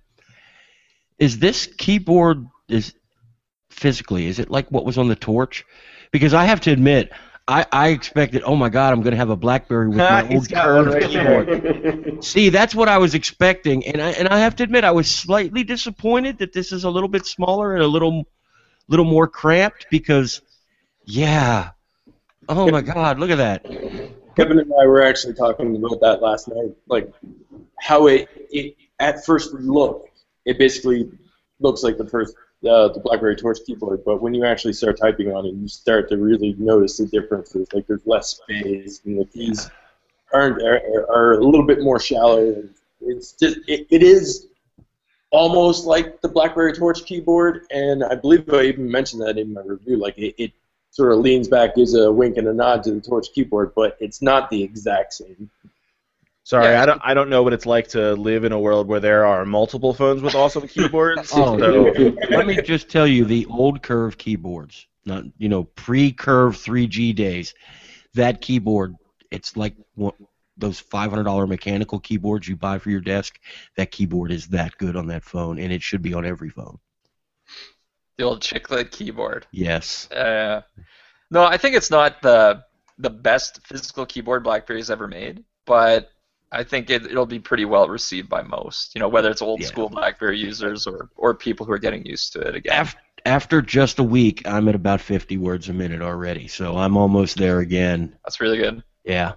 D: Is this keyboard is physically, is it like what was on the Torch? Because I have to admit, I, I expected, oh my God, I'm going to have a BlackBerry with my
B: He's
D: old
B: got one
D: curved
B: right
D: keyboard. See, that's what I was expecting, and I and I have to admit, I was slightly disappointed that this is a little bit smaller and a little, little more cramped. Because, yeah, oh my God, look at that.
C: Kevin and I were actually talking about that last night, like how it, it at first look, it basically looks like the first uh, the BlackBerry Torch keyboard, but when you actually start typing on it, you start to really notice the differences. Like there's less space, and the keys aren't are, are a little bit more shallow. It's just it, it is almost like the BlackBerry Torch keyboard, and I believe I even mentioned that in my review. Like it, it sort of leans back, gives a wink and a nod to the Torch keyboard, but it's not the exact same.
B: Sorry,
F: Yeah.
B: I don't I don't know what it's like to live in a world where there are multiple phones with awesome keyboards.
D: Oh,
B: so.
D: dude, let me just tell you, the old curved keyboards, not you know pre-curved three G days, that keyboard, it's like one, those five hundred dollar mechanical keyboards you buy for your desk. That keyboard is that good on that phone, and it should be on every phone.
F: The old chiclet keyboard.
D: Yes.
F: Uh, no, I think it's not the the best physical keyboard BlackBerry's ever made, but I think it, it'll be pretty well received by most. You know, whether it's old
D: Yeah.
F: school BlackBerry users or, or people who are getting used to it again.
D: After, after just a week, I'm at about fifty words a minute already, so I'm almost there again.
F: That's really good.
D: Yeah.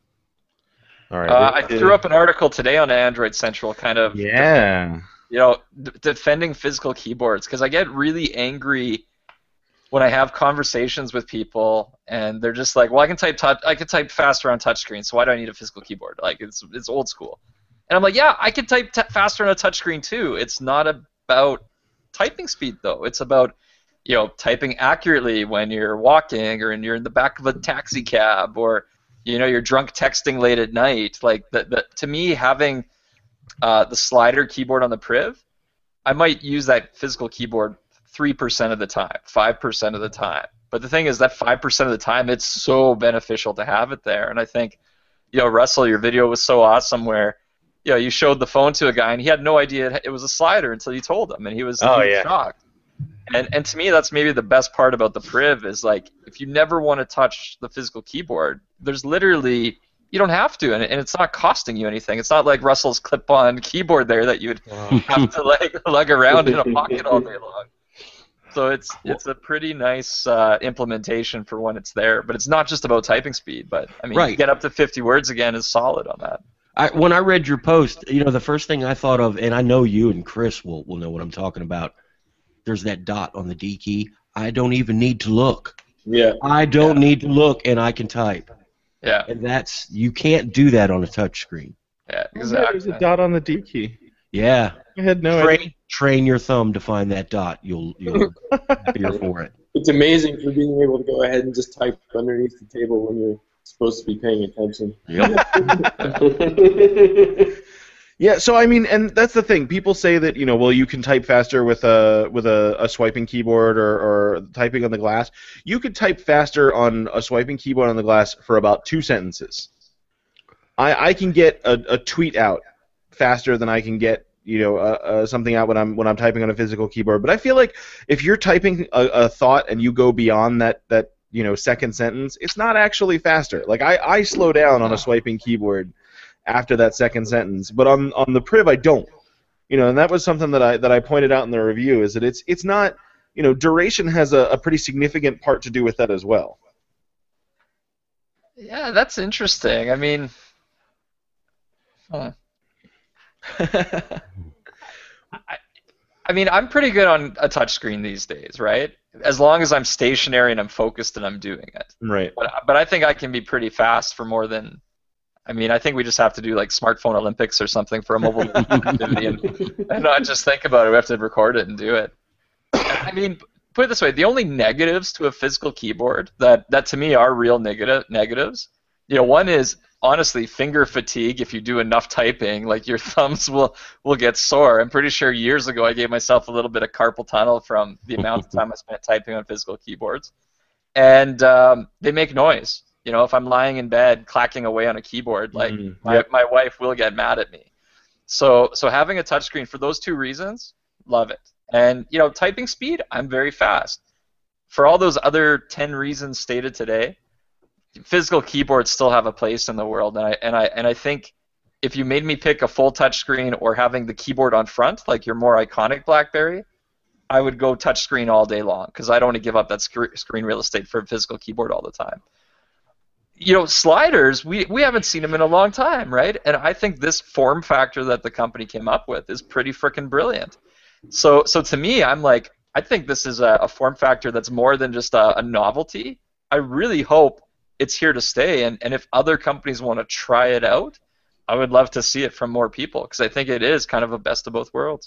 B: All right.
F: Uh, I threw up an article today on Android Central, kind of
B: Yeah.
F: you know, d- defending physical keyboards, because I get really angry when I have conversations with people and they're just like, well, I can type touch, I can type faster on touchscreen, so why do I need a physical keyboard? Like it's it's old school. And I'm like, yeah, I can type t- faster on a touchscreen too. It's not about typing speed though. It's about you know typing accurately when you're walking or when you're in the back of a taxi cab or you know you're drunk texting late at night. Like the, the to me having uh, the slider keyboard on the Priv, I might use that physical keyboard three percent of the time, five percent of the time. But the thing is that five percent of the time, it's so beneficial to have it there. And I think you know, Russell, your video was so awesome where, you know, you showed the phone to a guy and he had no idea it was a slider until you told him, and he was,
B: Oh,
F: he was
B: yeah.
F: shocked. And and to me, that's maybe the best part about the Priv is, like, if you never want to touch the physical keyboard, there's literally, you don't have to, and, and it's not costing you anything. It's not like Russell's clip-on keyboard there that you would have to like lug around in a pocket all day long. So it's it's a pretty nice uh, implementation for when it's there, but it's not just about typing speed. But I mean,
D: Right.
F: get up to fifty words again is solid on that.
D: I, when I read your post, you know, the first thing I thought of, and I know you and Chris will, will know what I'm talking about, there's that dot on the D key. I don't even need to look.
C: Yeah.
D: I don't need to look, and I can type.
F: Yeah,
D: And that's, you can't do that on a touch screen.
F: yeah,
B: There's
F: exactly.
B: a dot on the D key.
D: Yeah.
B: I had no idea.
D: Train, train your thumb to find that dot. You'll you'll appear for it.
C: It's amazing for being able to go ahead and just type underneath the table when you're supposed to be paying attention.
B: Yeah, so I mean, and that's the thing. People say that, you know, well, you can type faster with a with a, a swiping keyboard or, or typing on the glass. You could type faster on a swiping keyboard on the glass for about two sentences. I, I can get a, a tweet out faster than I can get, you know, uh, uh, something out when I'm when I'm typing on a physical keyboard. But I feel like if you're typing a, a thought and you go beyond that that you know second sentence, it's not actually faster. Like I, I slow down on a swiping keyboard after that second sentence, but on on the Priv I don't. You know, and that was something that I that I pointed out in the review, is that it's it's not, you know, duration has a, a pretty significant part to do with that as well.
F: Yeah, that's interesting. I mean, huh. I, I mean, I'm pretty good on a touchscreen these days, right? As long as I'm stationary and I'm focused and I'm doing it.
B: Right.
F: But but I think I can be pretty fast for more than. I mean, I think we just have to do like smartphone Olympics or something for a mobile activity, and, and not just think about it. We have to record it and do it. I mean, put it this way: the only negatives to a physical keyboard that that to me are real negative negatives. You know, one is honestly finger fatigue. If you do enough typing, like your thumbs will will get sore. I'm pretty sure years ago I gave myself a little bit of carpal tunnel from the amount of time I spent typing on physical keyboards, and um, they make noise. You know, if I'm lying in bed clacking away on a keyboard, like
B: Mm,
F: my,
B: yep.
F: my wife will get mad at me. So so having a touchscreen for those two reasons, love it. And you know, typing speed, I'm very fast. For all those other ten reasons stated today, physical keyboards still have a place in the world, and I and I and I think if you made me pick a full touchscreen or having the keyboard on front, like your more iconic BlackBerry, I would go touchscreen all day long because I don't want to give up that sc- screen real estate for a physical keyboard all the time. You know, sliders, we, we haven't seen them in a long time, right? And I think this form factor that the company came up with is pretty freaking brilliant. So so to me, I'm like, I think this is a, a form factor that's more than just a, a novelty. I really hope it's here to stay, and, and if other companies want to try it out, I would love to see it from more people because I think it is kind of a best of both worlds.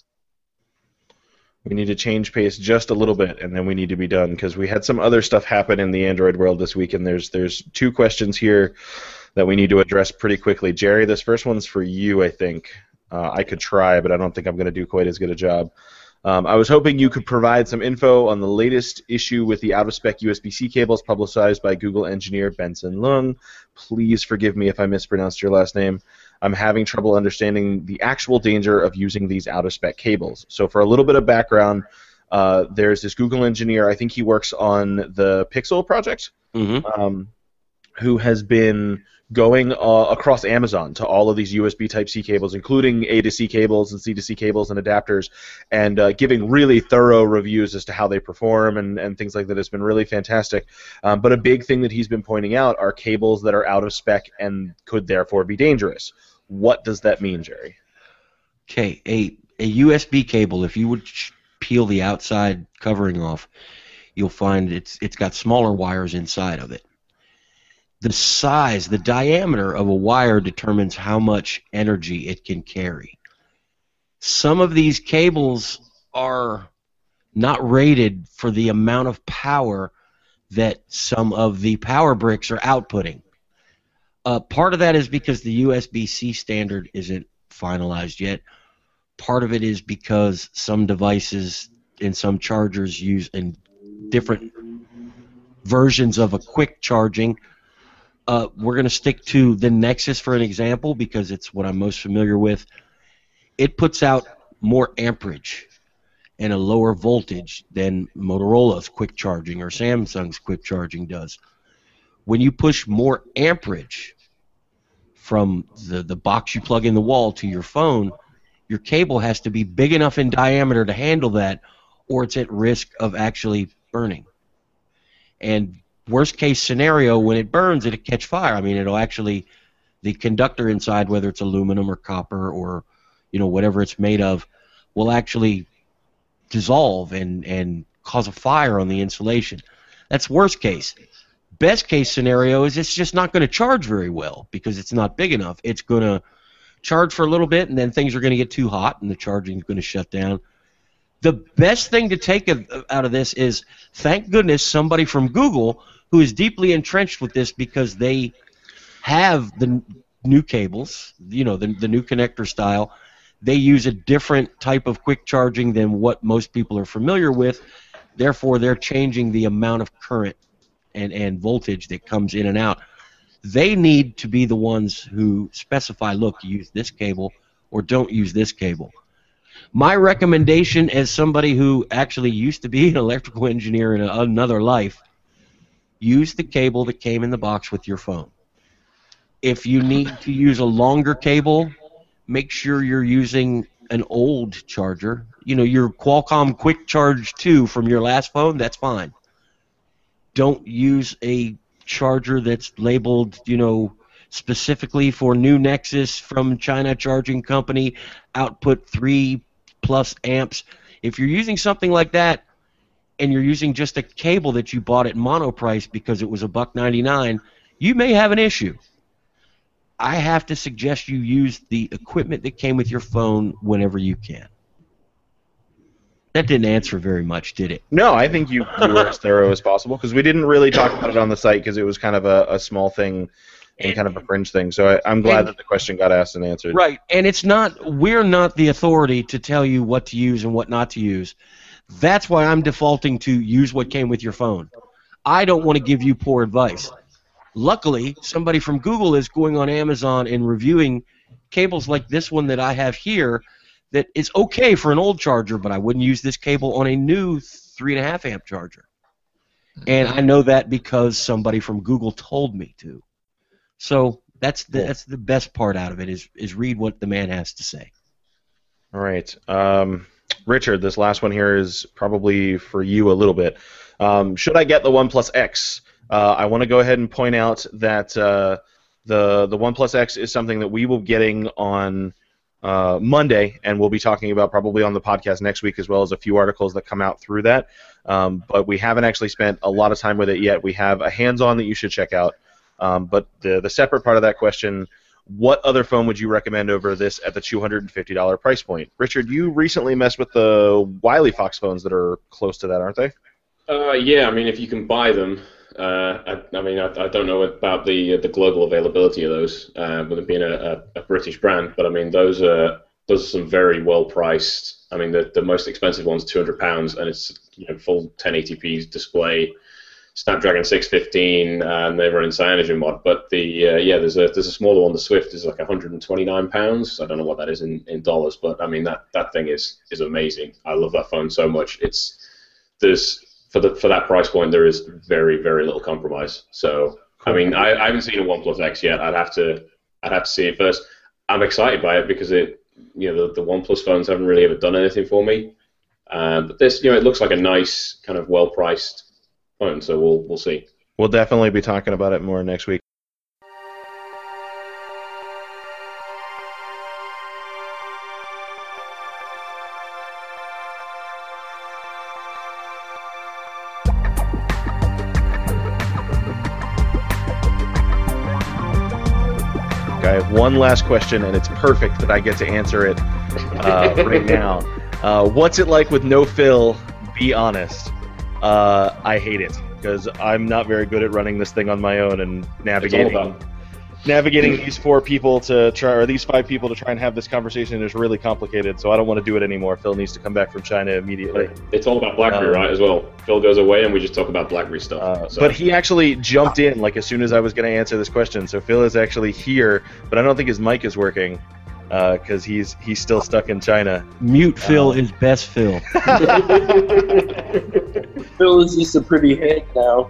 B: We need to change pace just a little bit, and then we need to be done, because we had some other stuff happen in the Android world this week, and there's there's two questions here that we need to address pretty quickly. Jerry, this first one's for you, I think. Uh, I could try, but I don't think I'm going to do quite as good a job. Um, I was hoping you could provide some info on the latest issue with the out-of-spec U S B C cables publicized by Google engineer Benson Leung. Please forgive me if I mispronounced your last name. I'm having trouble understanding the actual danger of using these out-of-spec cables. So for a little bit of background, uh, there's this Google engineer, I think he works on the Pixel project,
D: Mm-hmm.
B: um, who has been going uh, across Amazon to all of these U S B Type-C cables, including A to C cables and C to C cables and adapters, and uh, giving really thorough reviews as to how they perform and, and things like that. It's been really fantastic. Um, but a big thing that he's been pointing out are cables that are out of spec and could therefore be dangerous. What does that mean, Jerry?
D: Okay, a, a U S B cable, if you would sh- peel the outside covering off, you'll find it's it's got smaller wires inside of it. The size, the diameter of a wire determines how much energy it can carry. Some of these cables are not rated for the amount of power that some of the power bricks are outputting. Uh, part of that is because the U S B C standard isn't finalized yet. Part of it is because some devices and some chargers use in different versions of a quick charging Uh, we're going to stick to the Nexus for an example because it's what I'm most familiar with. It puts out more amperage and a lower voltage than Motorola's quick charging or Samsung's quick charging does. When you push more amperage from the, the box you plug in the wall to your phone, your cable has to be big enough in diameter to handle that, or it's at risk of actually burning. And worst case scenario, when it burns, it'll catch fire. I mean, it'll actually, the conductor inside, whether it's aluminum or copper or, you know, whatever it's made of, will actually dissolve and, and cause a fire on the insulation. That's worst case. Best case scenario is it's just not going to charge very well because it's not big enough. It's going to charge for a little bit, and then things are going to get too hot, and the charging is going to shut down. The best thing to take out of this is, thank goodness, somebody from Google who is deeply entrenched with this because they have the new cables, you know, the, the new connector style. They use a different type of quick charging than what most people are familiar with. Therefore, they're changing the amount of current and, and voltage that comes in and out. They need to be the ones who specify, look, use this cable or don't use this cable. My recommendation as somebody who actually used to be an electrical engineer in a, another life, use the cable that came in the box with your phone. If you need to use a longer cable, make sure you're using an old charger. You know, your Qualcomm Quick Charge two from your last phone, that's fine. Don't use a charger that's labeled, you know, specifically for new Nexus from China Charging Company, output three plus amps. If you're using something like that and you're using just a cable that you bought at mono price because it was a buck ninety-nine, you may have an issue. I have to suggest you use the equipment that came with your phone whenever you can. That didn't answer very much, did it?
B: No, I think you, you were as thorough as possible because we didn't really talk about it on the site because it was kind of a, a small thing and kind of a fringe thing. So I, I'm glad
D: and,
B: that the question got asked and answered.
D: Right, and it's not, we're not the authority to tell you what to use and what not to use. That's why I'm defaulting to use what came with your phone. I don't want to give you poor advice. Luckily, somebody from Google is going on Amazon and reviewing cables like this one that I have here that is okay for an old charger, but I wouldn't use this cable on a new three and a half amp charger. And I know that because somebody from Google told me to. So that's the, that's the best part out of it is is read what the man has to say.
B: All right. Um, Richard, this last one here is probably for you a little bit. Um, should I get the OnePlus X? Uh, I want to go ahead and point out that uh, the the OnePlus X is something that we will be getting on uh, Monday, and we'll be talking about probably on the podcast next week, as well as a few articles that come out through that. Um, but we haven't actually spent a lot of time with it yet. We have a hands-on that you should check out. Um, but the the separate part of that question, what other phone would you recommend over this at the two hundred fifty dollars price point? Richard, you recently messed with the Wiley Fox phones that are close to that, aren't they?
E: Uh, yeah, I mean, if you can buy them. Uh, I, I mean, I, I don't know about the the global availability of those, uh, with it being a, a, a British brand, but I mean, those are those are some very well priced. I mean, the the most expensive one's two hundred pounds, and it's, you know, full ten eighty p display, Snapdragon six fifteen, and they run in CyanogenMod. But the uh, yeah, there's a there's a smaller one. The Swift is like one hundred twenty-nine pounds. I don't know what that is in, in dollars, but I mean that, that thing is is amazing. I love that phone so much. It's there's For, the, for that price point, there is very, very little compromise. So, I mean, I, I haven't seen a OnePlus X yet. I'd have to, I'd have to see it first. I'm excited by it because it, you know, the, the OnePlus phones haven't really ever done anything for me. Uh, but this, you know, it looks like a nice, kind of well-priced phone. So we'll, we'll see.
B: We'll definitely be talking about it more next week. I have one last question, and it's perfect that I get to answer it uh, right now. Uh, what's it like with no fill? Be honest. Uh, I hate it because I'm not very good at running this thing on my own and navigating.
E: It's all about,
B: navigating these four people to try, or these five people to try and have this conversation is really complicated. So I don't want to do it anymore. Phil needs to come back from China immediately.
E: It's all about BlackBerry,
B: Um,
E: right, as well. Phil goes away and we just talk about BlackBerry stuff.
B: Uh,
E: so.
B: But he actually jumped in like as soon as I was going to answer this question. So Phil is actually here, but I don't think his mic is working because uh, he's he's still stuck in China.
D: Mute Phil
B: Uh,
D: is best Phil.
C: Phil is just a pretty head now.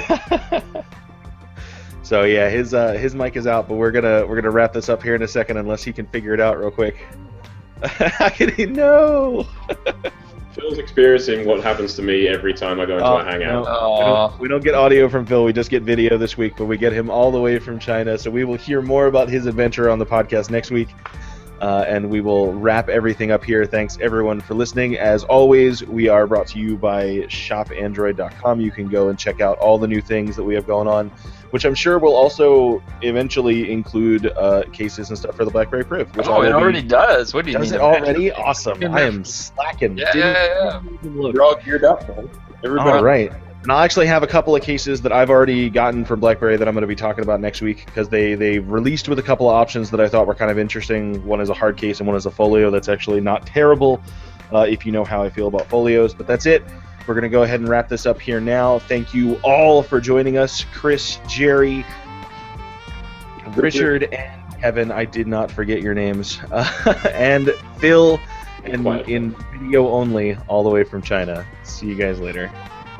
B: So yeah, his uh, his mic is out, but we're gonna we're gonna wrap this up here in a second unless he can figure it out real quick. How can he know?
E: Phil's experiencing what happens to me every time I go into
B: Oh,
E: a hangout.
B: no. We,
F: Aw.
B: don't, we don't get audio from Phil. We just get video this week, but we get him all the way from China. So we will hear more about his adventure on the podcast next week. Uh, and we will wrap everything up here. Thanks, everyone, for listening. As always, we are brought to you by shop android dot com. You can go and check out all the new things that we have going on, which I'm sure will also eventually include uh, cases and stuff for the BlackBerry Priv. Which I
F: Oh,
B: will
F: it
B: be-
F: already does. What do you
B: Does
F: mean?
B: it already? Awesome.
F: Yeah.
B: I am slacking.
F: Yeah,
B: Didn't
F: yeah, yeah.
B: even look.
C: You're all geared up, man. Everybody.
B: All right. And I'll actually have a couple of cases that I've already gotten for BlackBerry that I'm going to be talking about next week because they, they released with a couple of options that I thought were kind of interesting. One is a hard case and one is a folio that's actually not terrible uh, if you know how I feel about folios. But that's it. We're going to go ahead and wrap this up here now. Thank you all for joining us. Chris, Jerry, Richard, and Kevin. I did not forget your names. Uh, and Phil in,
E: Quiet.
B: in video only all the way from China. See you guys later.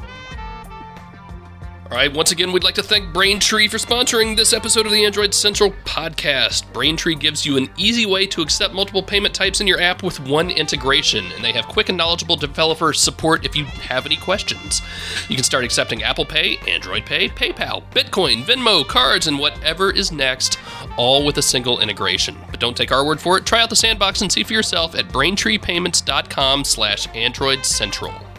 A: All right, once again, we'd like to thank Braintree for sponsoring this episode of the Android Central podcast. Braintree gives you an easy way to accept multiple payment types in your app with one integration, and they have quick and knowledgeable developer support if you have any questions. You can start accepting Apple Pay, Android Pay, PayPal, Bitcoin, Venmo, cards, and whatever is next, all with a single integration. But don't take our word for it. Try out the sandbox and see for yourself at braintree payments dot com slash android central.